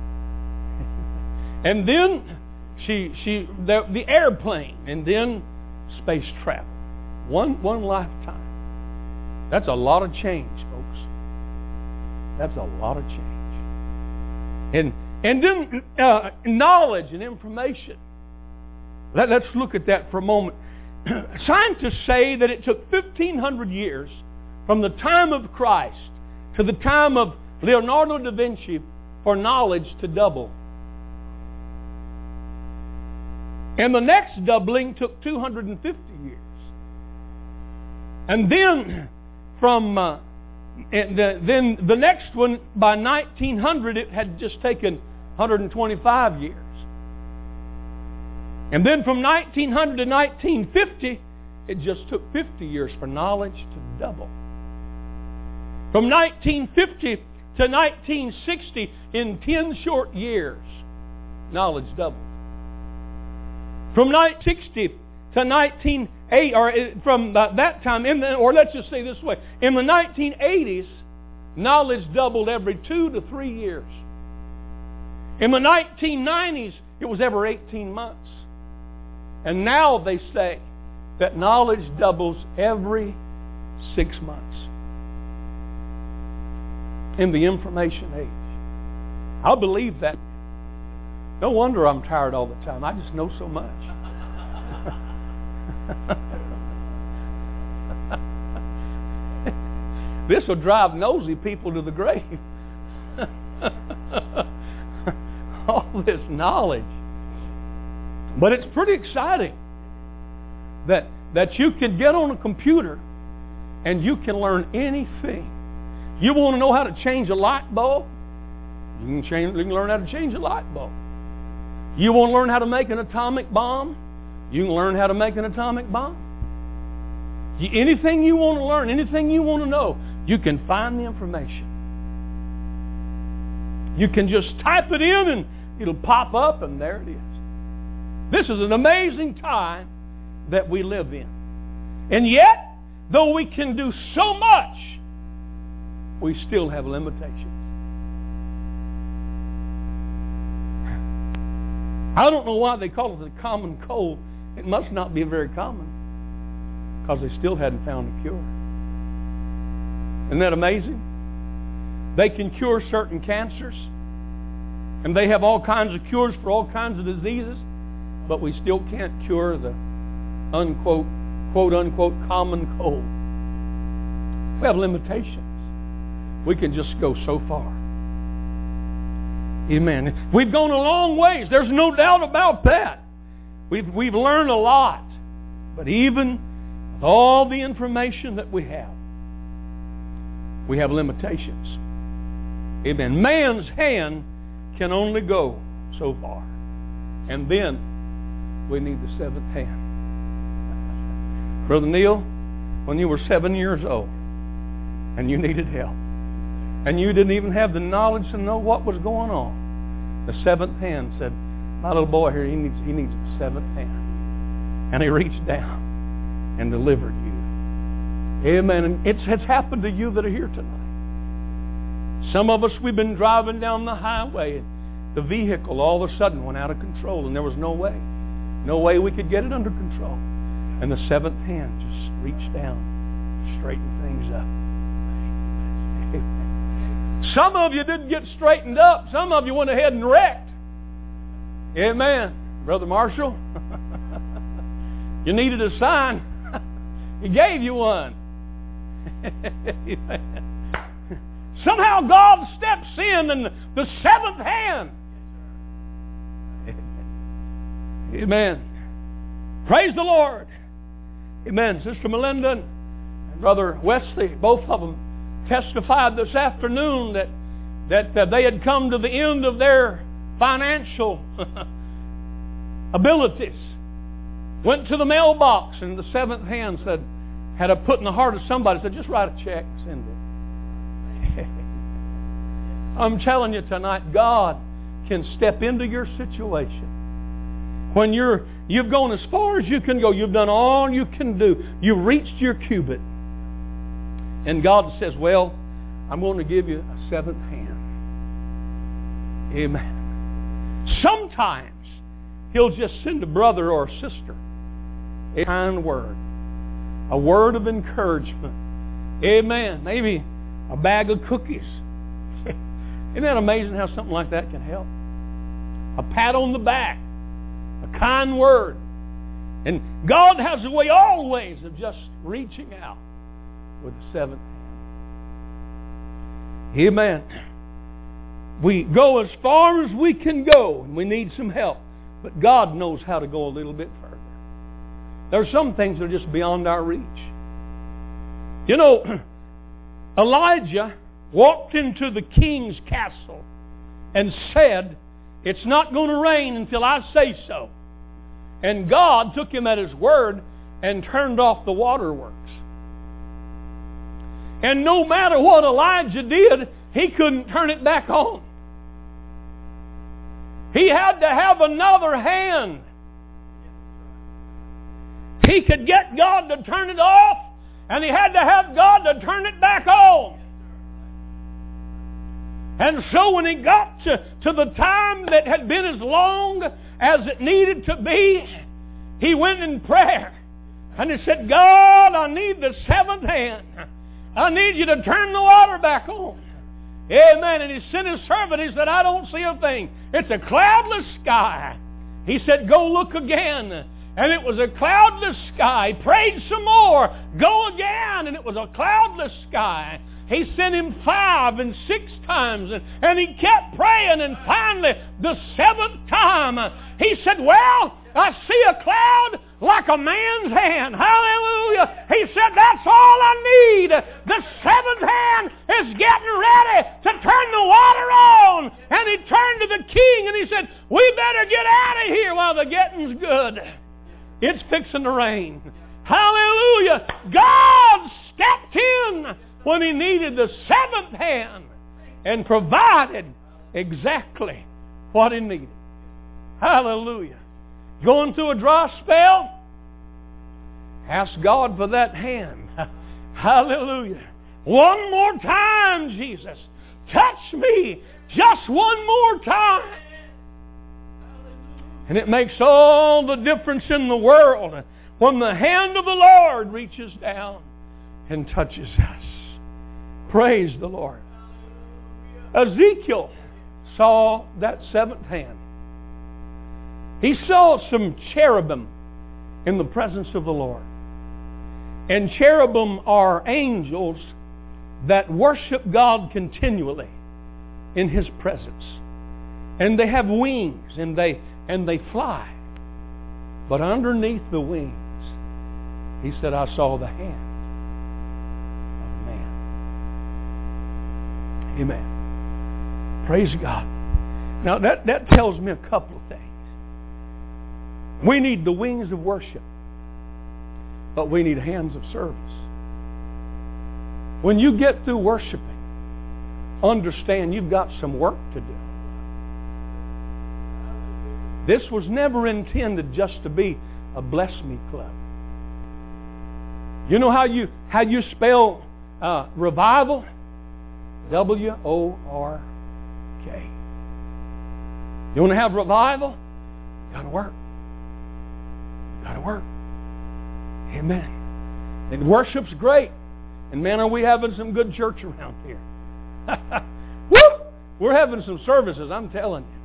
And then the airplane, and then space travel. One lifetime. That's a lot of change, folks. That's a lot of change. And then knowledge and information. Let's look at that for a moment. Scientists say that it took 1,500 years from the time of Christ to the time of Leonardo da Vinci for knowledge to double. And the next doubling took 250 years. And then then the next one, by 1900, it had just taken 125 years. And then from 1900 to 1950, it just took 50 years for knowledge to double. From 1950 to 1960, in 10 short years, knowledge doubled. From 1960 to 1980, or from that time, or let's just say this way, in the 1980s, knowledge doubled every 2 to 3 years. In the 1990s, it was every 18 months. And now they say that knowledge doubles every 6 months. In the information age. I believe that. No wonder I'm tired all the time. I just know so much. This will drive nosy people to the grave. All this knowledge. But it's pretty exciting that you can get on a computer and you can learn anything. You want to know how to change a light bulb? You can learn how to change a light bulb. You want to learn how to make an atomic bomb? You can learn how to make an atomic bomb. Anything you want to learn, anything you want to know, you can find the information. You can just type it in and it'll pop up, and there it is. This is an amazing time that we live in. And yet, though we can do so much, we still have limitations. I don't know why they call it the common cold. It must not be very common, because they still hadn't found a cure. Isn't that amazing? They can cure certain cancers, and they have all kinds of cures for all kinds of diseases, but we still can't cure the unquote, quote unquote, common cold. We have limitations. We can just go so far. Amen. We've gone a long ways. There's no doubt about that. We've learned a lot. But even with all the information that we have limitations. Amen. Man's hand can only go so far. And then we need the seventh hand. Brother Neil, when you were 7 years old and you needed help, and you didn't even have the knowledge to know what was going on, the seventh hand said, my little boy here, he needs the seventh hand. And he reached down and delivered you. Amen. And it's happened to you that are here tonight. Some of us, we've been driving down the highway, and the vehicle all of a sudden went out of control, and there was no way we could get it under control. And the seventh hand just reached down, straightened things up. Some of you didn't get straightened up. Some of you went ahead and wrecked. Amen. Brother Marshall, you needed a sign. He gave you one. Somehow God steps in, and the seventh hand Amen. Praise the Lord. Amen. Sister Melinda and Brother Wesley, both of them testified this afternoon that they had come to the end of their financial abilities. Went to the mailbox and the seventh hand said, had a put in the heart of somebody, said, just write a check, send it. I'm telling you tonight, God can step into your situation. When you've gone as far as you can go, you've done all you can do, you've reached your cubit, and God says, well, I'm going to give you a seventh hand. Amen. Sometimes He'll just send a brother or a sister a kind word, a word of encouragement. Amen. Maybe a bag of cookies. Isn't that amazing how something like that can help? A pat on the back, a kind word. And God has a way always of just reaching out with the seventh hand. Amen. We go as far as we can go, and we need some help. But God knows how to go a little bit further. There are some things that are just beyond our reach. You know, Elijah walked into the king's castle and said, it's not going to rain until I say so. And God took him at his word and turned off the waterworks. And no matter what Elijah did, he couldn't turn it back on. He had to have another hand. He could get God to turn it off, and he had to have God to turn it back on. And so when he got to the time that had been as long as it needed to be, he went in prayer. And he said, God, I need the seventh hand. I need you to turn the water back on. Amen. And he sent his servant. He said, I don't see a thing. It's a cloudless sky. He said, go look again. And it was a cloudless sky. He prayed some more. Go again. And it was a cloudless sky. He sent him 5 and 6 times. And he kept praying. And finally, the 7th time, he said, well, I see a cloud like a man's hand. Hallelujah. He said, that's all I need. The 7th hand is getting ready to turn the water on. And he turned to the king and he said, we better get out of here while the getting's good. It's fixing to rain. Hallelujah. God stepped in when he needed the 7th hand and provided exactly what he needed. Hallelujah. Going through a dry spell? Ask God for that hand. Hallelujah. One more time, Jesus. Touch me just one more time. And it makes all the difference in the world when the hand of the Lord reaches down and touches us. Praise the Lord. Ezekiel saw that 7th hand. He saw some cherubim in the presence of the Lord. And cherubim are angels that worship God continually in His presence. And they have wings and they fly. But underneath the wings, he said, I saw the hand of man. Amen. Praise God. Now that tells me a couple of things. We need the wings of worship, but we need hands of service. When you get through worshiping, understand you've got some work to do. This was never intended just to be a bless me club. You know how you spell revival? W-O-R-K. You want to have revival? You got to work. Got to work. Amen. And worship's great. And man, are we having some good church around here. Woo! We're having some services, I'm telling you.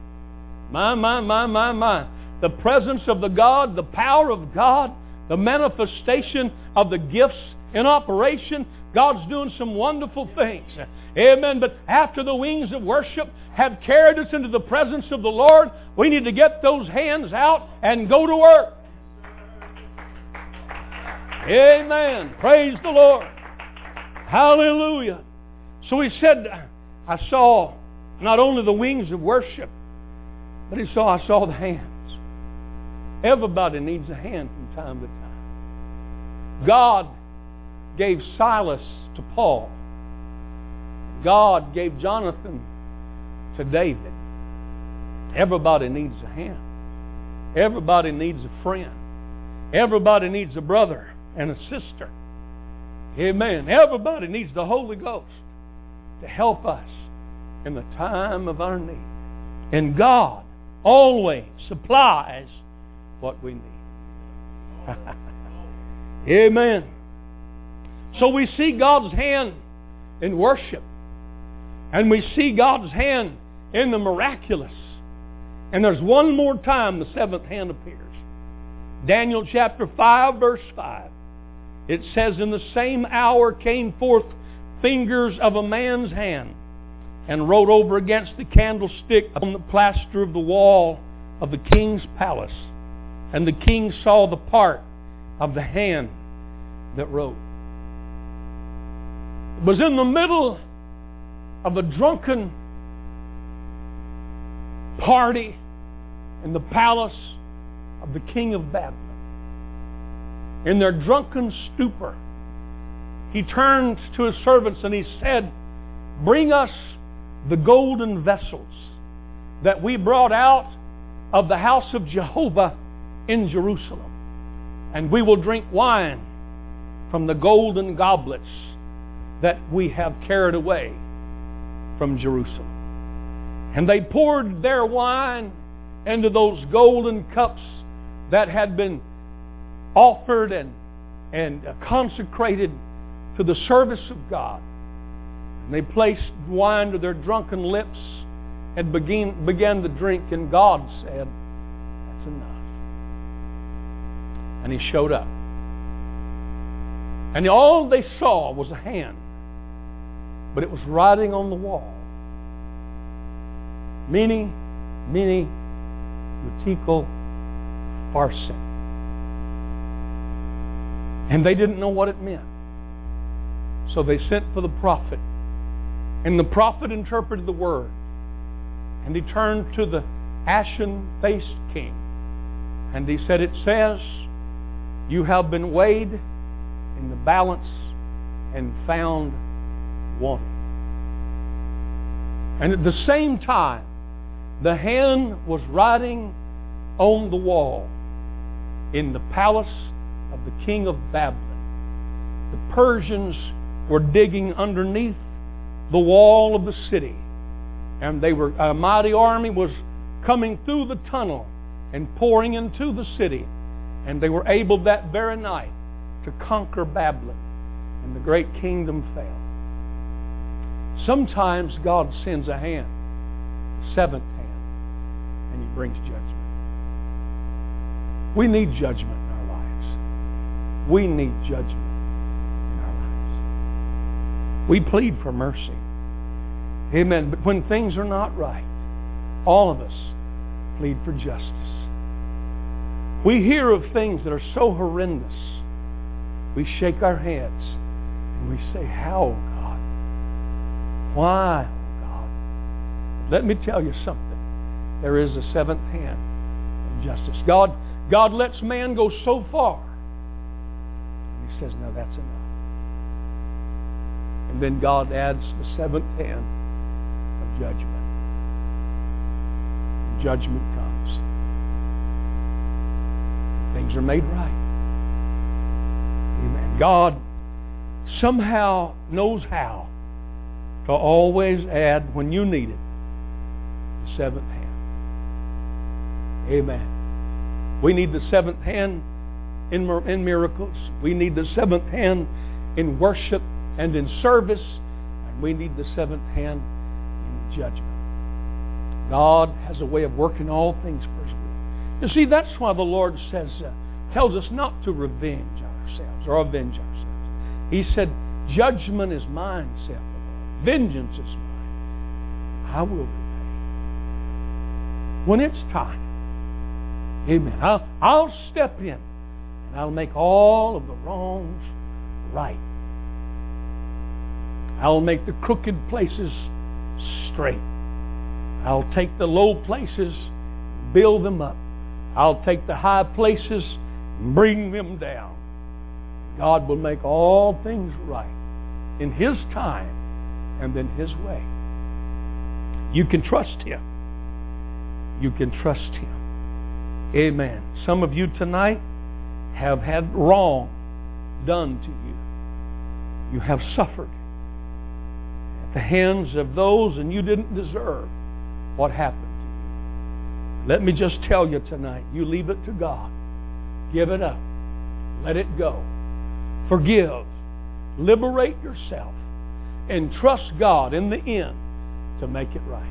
My. The presence of the God, the power of God, the manifestation of the gifts in operation. God's doing some wonderful things. Amen. But after the wings of worship have carried us into the presence of the Lord, we need to get those hands out and go to work. Amen. Praise the Lord. Hallelujah. So he said, I saw not only the wings of worship, but I saw the hands. Everybody needs a hand from time to time. God gave Silas to Paul. God gave Jonathan to David. Everybody needs a hand. Everybody needs a friend. Everybody needs a brother and a sister. Amen. Everybody needs the Holy Ghost to help us in the time of our need. And God always supplies what we need. Amen. So we see God's hand in worship. And we see God's hand in the miraculous. And there's one more time the seventh hand appears. Daniel chapter 5, verse 5. It says, in the same hour came forth fingers of a man's hand, and wrote over against the candlestick on the plaster of the wall of the king's palace. And the king saw the part of the hand that wrote. It was in the middle of a drunken party in the palace of the king of Babylon. In their drunken stupor, he turned to his servants and he said, bring us the golden vessels that we brought out of the house of Jehovah in Jerusalem, and we will drink wine from the golden goblets that we have carried away from Jerusalem. And they poured their wine into those golden cups that had been offered and consecrated to the service of God. And they placed wine to their drunken lips and began to drink, and God said, that's enough. And he showed up. And all they saw was a hand, but it was writing on the wall. Mene, Mene, Tekel, Pharsin. And they didn't know what it meant. So they sent for the prophet. And the prophet interpreted the word. And he turned to the ashen-faced king. And he said, it says, you have been weighed in the balance and found wanting. And at the same time, the hand was writing on the wall in the palace of the king of Babylon. The Persians were digging underneath the wall of the city, and a mighty army was coming through the tunnel and pouring into the city, and they were able that very night to conquer Babylon, and the great kingdom fell. Sometimes God sends a hand, the seventh hand, and he brings judgment. We need judgment in our lives. We need judgment in our lives. We plead for mercy. Amen. But when things are not right, all of us plead for justice. We hear of things that are so horrendous. We shake our heads and we say, how, God? Why, God? Let me tell you something. There is a seventh hand of justice. God lets man go so far. And he says, no, that's enough. And then God adds the seventh hand of judgment. And judgment comes. Things are made right. Amen. God somehow knows how to always add, when you need it, the seventh hand. Amen. We need the seventh hand in miracles. We need the seventh hand in worship and in service. And we need the seventh hand in judgment. God has a way of working all things for His will. You see, that's why the Lord tells us not to revenge ourselves or avenge ourselves. He said, Judgment is mine, saith the Lord. Vengeance is mine. I will repay. When it's time. Amen. I'll step in and I'll make all of the wrongs right. I'll make the crooked places straight. I'll take the low places, build them up. I'll take the high places, bring them down. God will make all things right in His time and in His way. You can trust Him. You can trust Him. Amen. Some of you tonight have had wrong done to you. You have suffered at the hands of those, and you didn't deserve what happened to you. Let me just tell you tonight, you leave it to God. Give it up. Let it go. Forgive. Liberate yourself. And trust God in the end to make it right.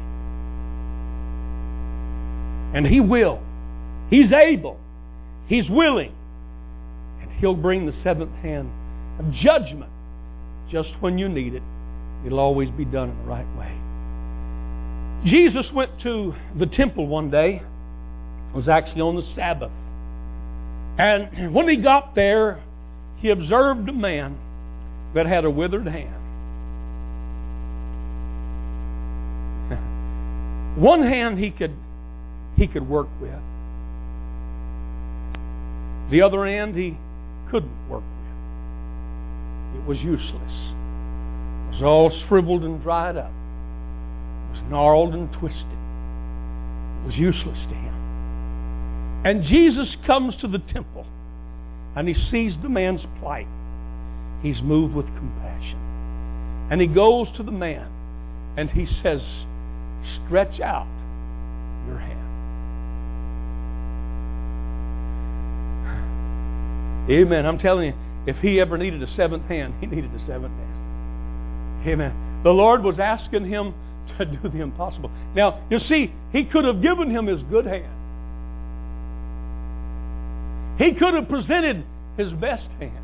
And He will. He's able. He's willing. And He'll bring the seventh hand of judgment just when you need it. It'll always be done in the right way. Jesus went to the temple one day. It was actually on the Sabbath. And when He got there, He observed a man that had a withered hand. One hand he could work with. The other hand he couldn't work with. It was useless. It was all shriveled and dried up. It was gnarled and twisted. It was useless to him. And Jesus comes to the temple and He sees the man's plight. He's moved with compassion. And He goes to the man and He says, stretch out your hand. Amen. I'm telling you, if He ever needed a seventh hand, He needed a seventh hand. Amen. The Lord was asking him to do the impossible. Now, you see, He could have given him His good hand. He could have presented His best hand.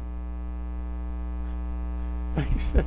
But He said,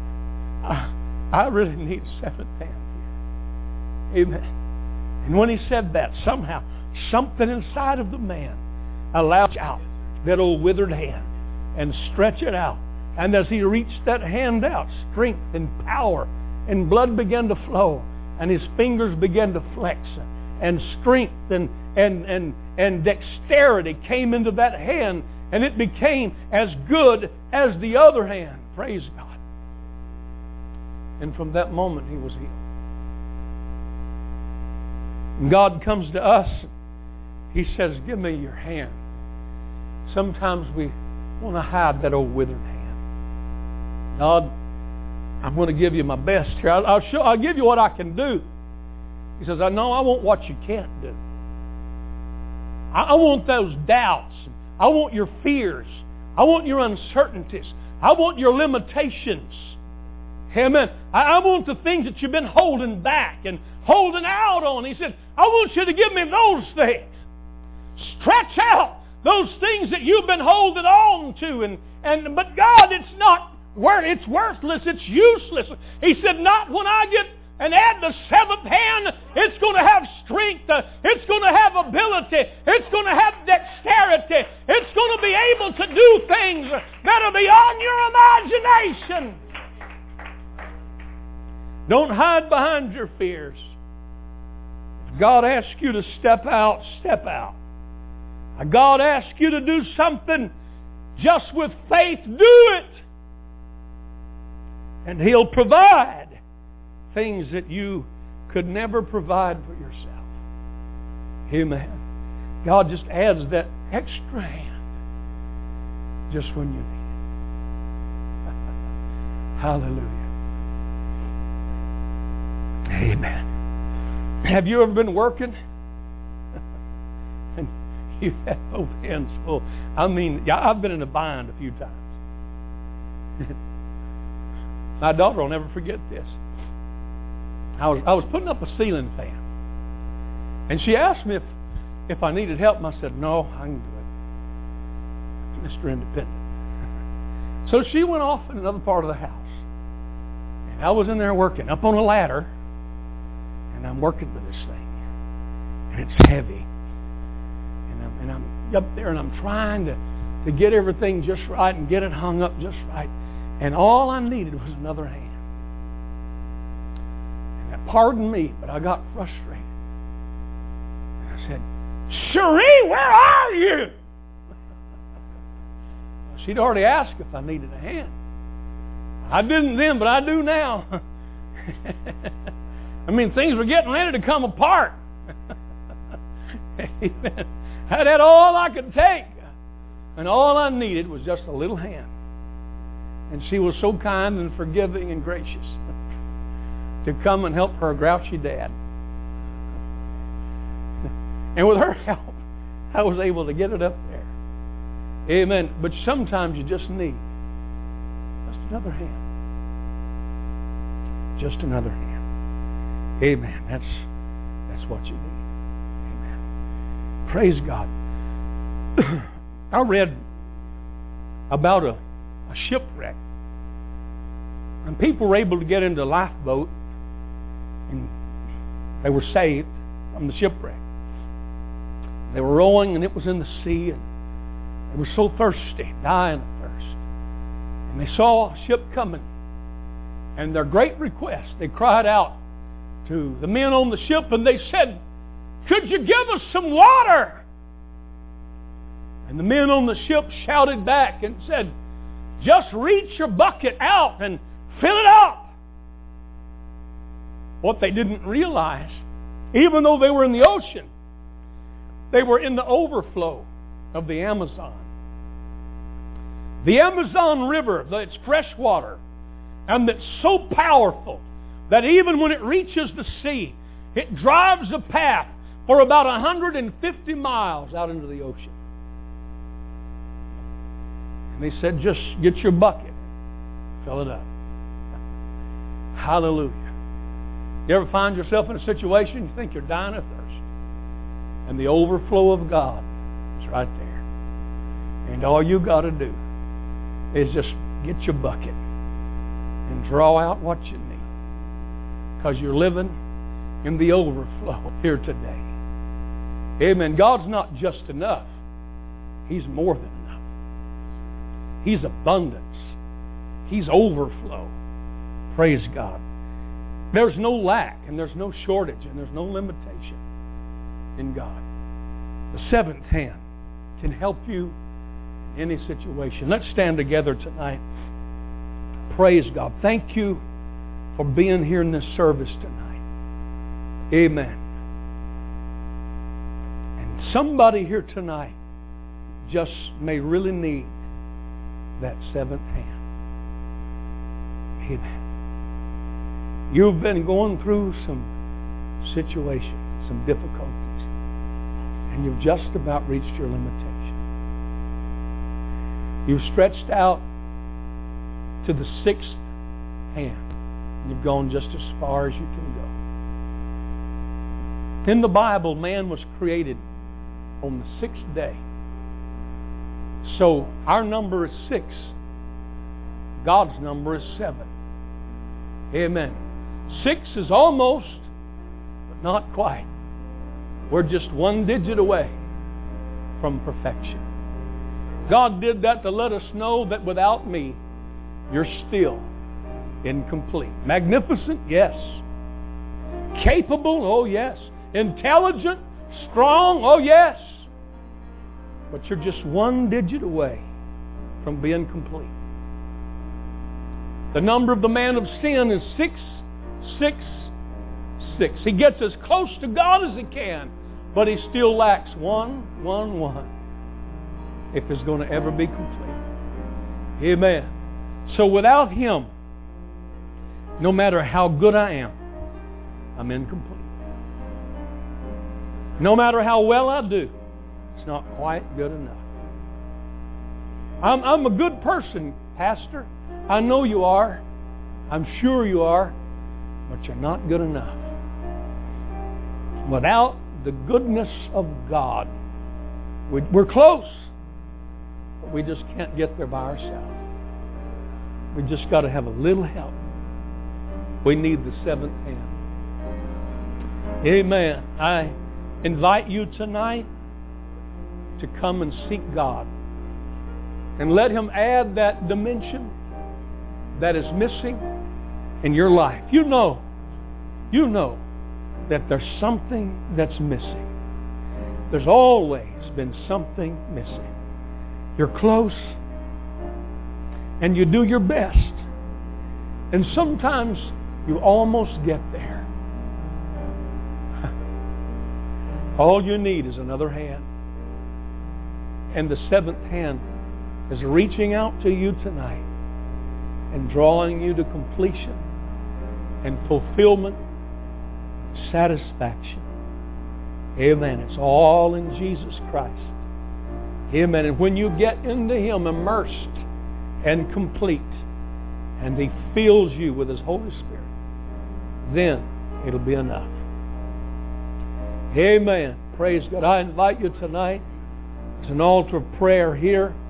I really need a seventh hand here. Amen. And when He said that, somehow, something inside of the man allowed out that old withered hand and stretch it out. And as he reached that hand out, strength and power and blood began to flow, and his fingers began to flex, and strength and dexterity came into that hand, and it became as good as the other hand. Praise God. And from that moment he was healed. And God comes to us. He says, give me your hand. Sometimes we want to hide that old withered hand. God, I'm going to give you my best here. I'll give you what I can do. He says, I want what you can't do. I want those doubts. I want your fears. I want your uncertainties. I want your limitations. Amen. I want the things that you've been holding back and holding out on. He said, I want you to give me those things. Stretch out those things that you've been holding on to. But God, it's worthless. It's useless. He said, not when I get and add the seventh hand. It's going to have strength. It's going to have ability. It's going to have dexterity. It's going to be able to do things that are beyond your imagination. Don't hide behind your fears. If God asks you to step out, step out. If God asks you to do something just with faith, do it. And He'll provide things that you could never provide for yourself. Amen. God just adds that extra hand just when you need it. Hallelujah. Amen. Have you ever been working? And you've had both hands full. I mean, I've been in a bind a few times. My daughter will never forget this. I was putting up a ceiling fan. And she asked me if I needed help. And I said, no, I can do it. Mr. Independent. So she went off in another part of the house. And I was in there working up on a ladder. And I'm working with this thing. And it's heavy. And I'm up there and I'm trying to get everything just right and get it hung up just right. And all I needed was another hand. And pardon me, but I got frustrated. And I said, Cherie, where are you? She'd already asked if I needed a hand. I didn't then, but I do now. I mean, things were getting ready to come apart. Amen. I had all I could take. And all I needed was just a little hand. And she was so kind and forgiving and gracious to come and help her grouchy dad. And with her help, I was able to get it up there. Amen. But sometimes you just need just another hand. Just another hand. Amen. That's what you need. Amen. Praise God. I read about a shipwreck. And people were able to get into a lifeboat and they were saved from the shipwreck. They were rowing and it was in the sea and they were so thirsty, dying of thirst. And they saw a ship coming. And their great request, they cried out to the men on the ship and they said, "Could you give us some water?" And the men on the ship shouted back and said, "Just reach your bucket out and fill it up." What they didn't realize, even though they were in the ocean, they were in the overflow of the Amazon. The Amazon River, it's fresh water, and it's so powerful that even when it reaches the sea, it drives a path for about 150 miles out into the ocean. And they said, just get your bucket, fill it up. Hallelujah. You ever find yourself in a situation you think you're dying of thirst? And the overflow of God is right there. And all you got to do is just get your bucket and draw out what you need. Because you're living in the overflow here today. Amen. God's not just enough. He's more than enough. He's abundance. He's overflow. Praise God. There's no lack and there's no shortage and there's no limitation in God. The seventh hand can help you in any situation. Let's stand together tonight. Praise God. Thank you for being here in this service tonight. Amen. And somebody here tonight just may really need that seventh hand. Amen. You've been going through some situations, some difficulties, and you've just about reached your limitation. You've stretched out to the sixth hand. You've gone just as far as you can go. In the Bible, man was created on the sixth day. So our number is 6. God's number is 7. Amen. 6 is almost, but not quite. We're just one digit away from perfection. God did that to let us know that without me, you're still incomplete. Magnificent? Yes. Capable? Oh yes. Intelligent? Strong? Oh yes. But you're just one digit away from being complete. The number of the man of sin is 666. He gets as close to God as he can, but he still lacks 111 if it's going to ever be complete. Amen. So without Him, no matter how good I am, I'm incomplete. No matter how well I do, it's not quite good enough. I'm a good person, Pastor. I know you are. I'm sure you are. But you're not good enough. Without the goodness of God, we're close. But we just can't get there by ourselves. We just got to have a little help. We need the seventh hand. Amen. I invite you tonight to come and seek God and let Him add that dimension that is missing in your life. You know that there's something that's missing. There's always been something missing. You're close and you do your best. And sometimes you almost get there. All you need is another hand. And the seventh hand is reaching out to you tonight and drawing you to completion and fulfillment, satisfaction. Amen. It's all in Jesus Christ. Amen. And when you get into Him immersed and complete, and He fills you with His Holy Spirit, then it'll be enough. Amen. Praise God. I invite you tonight. There's an altar of prayer here.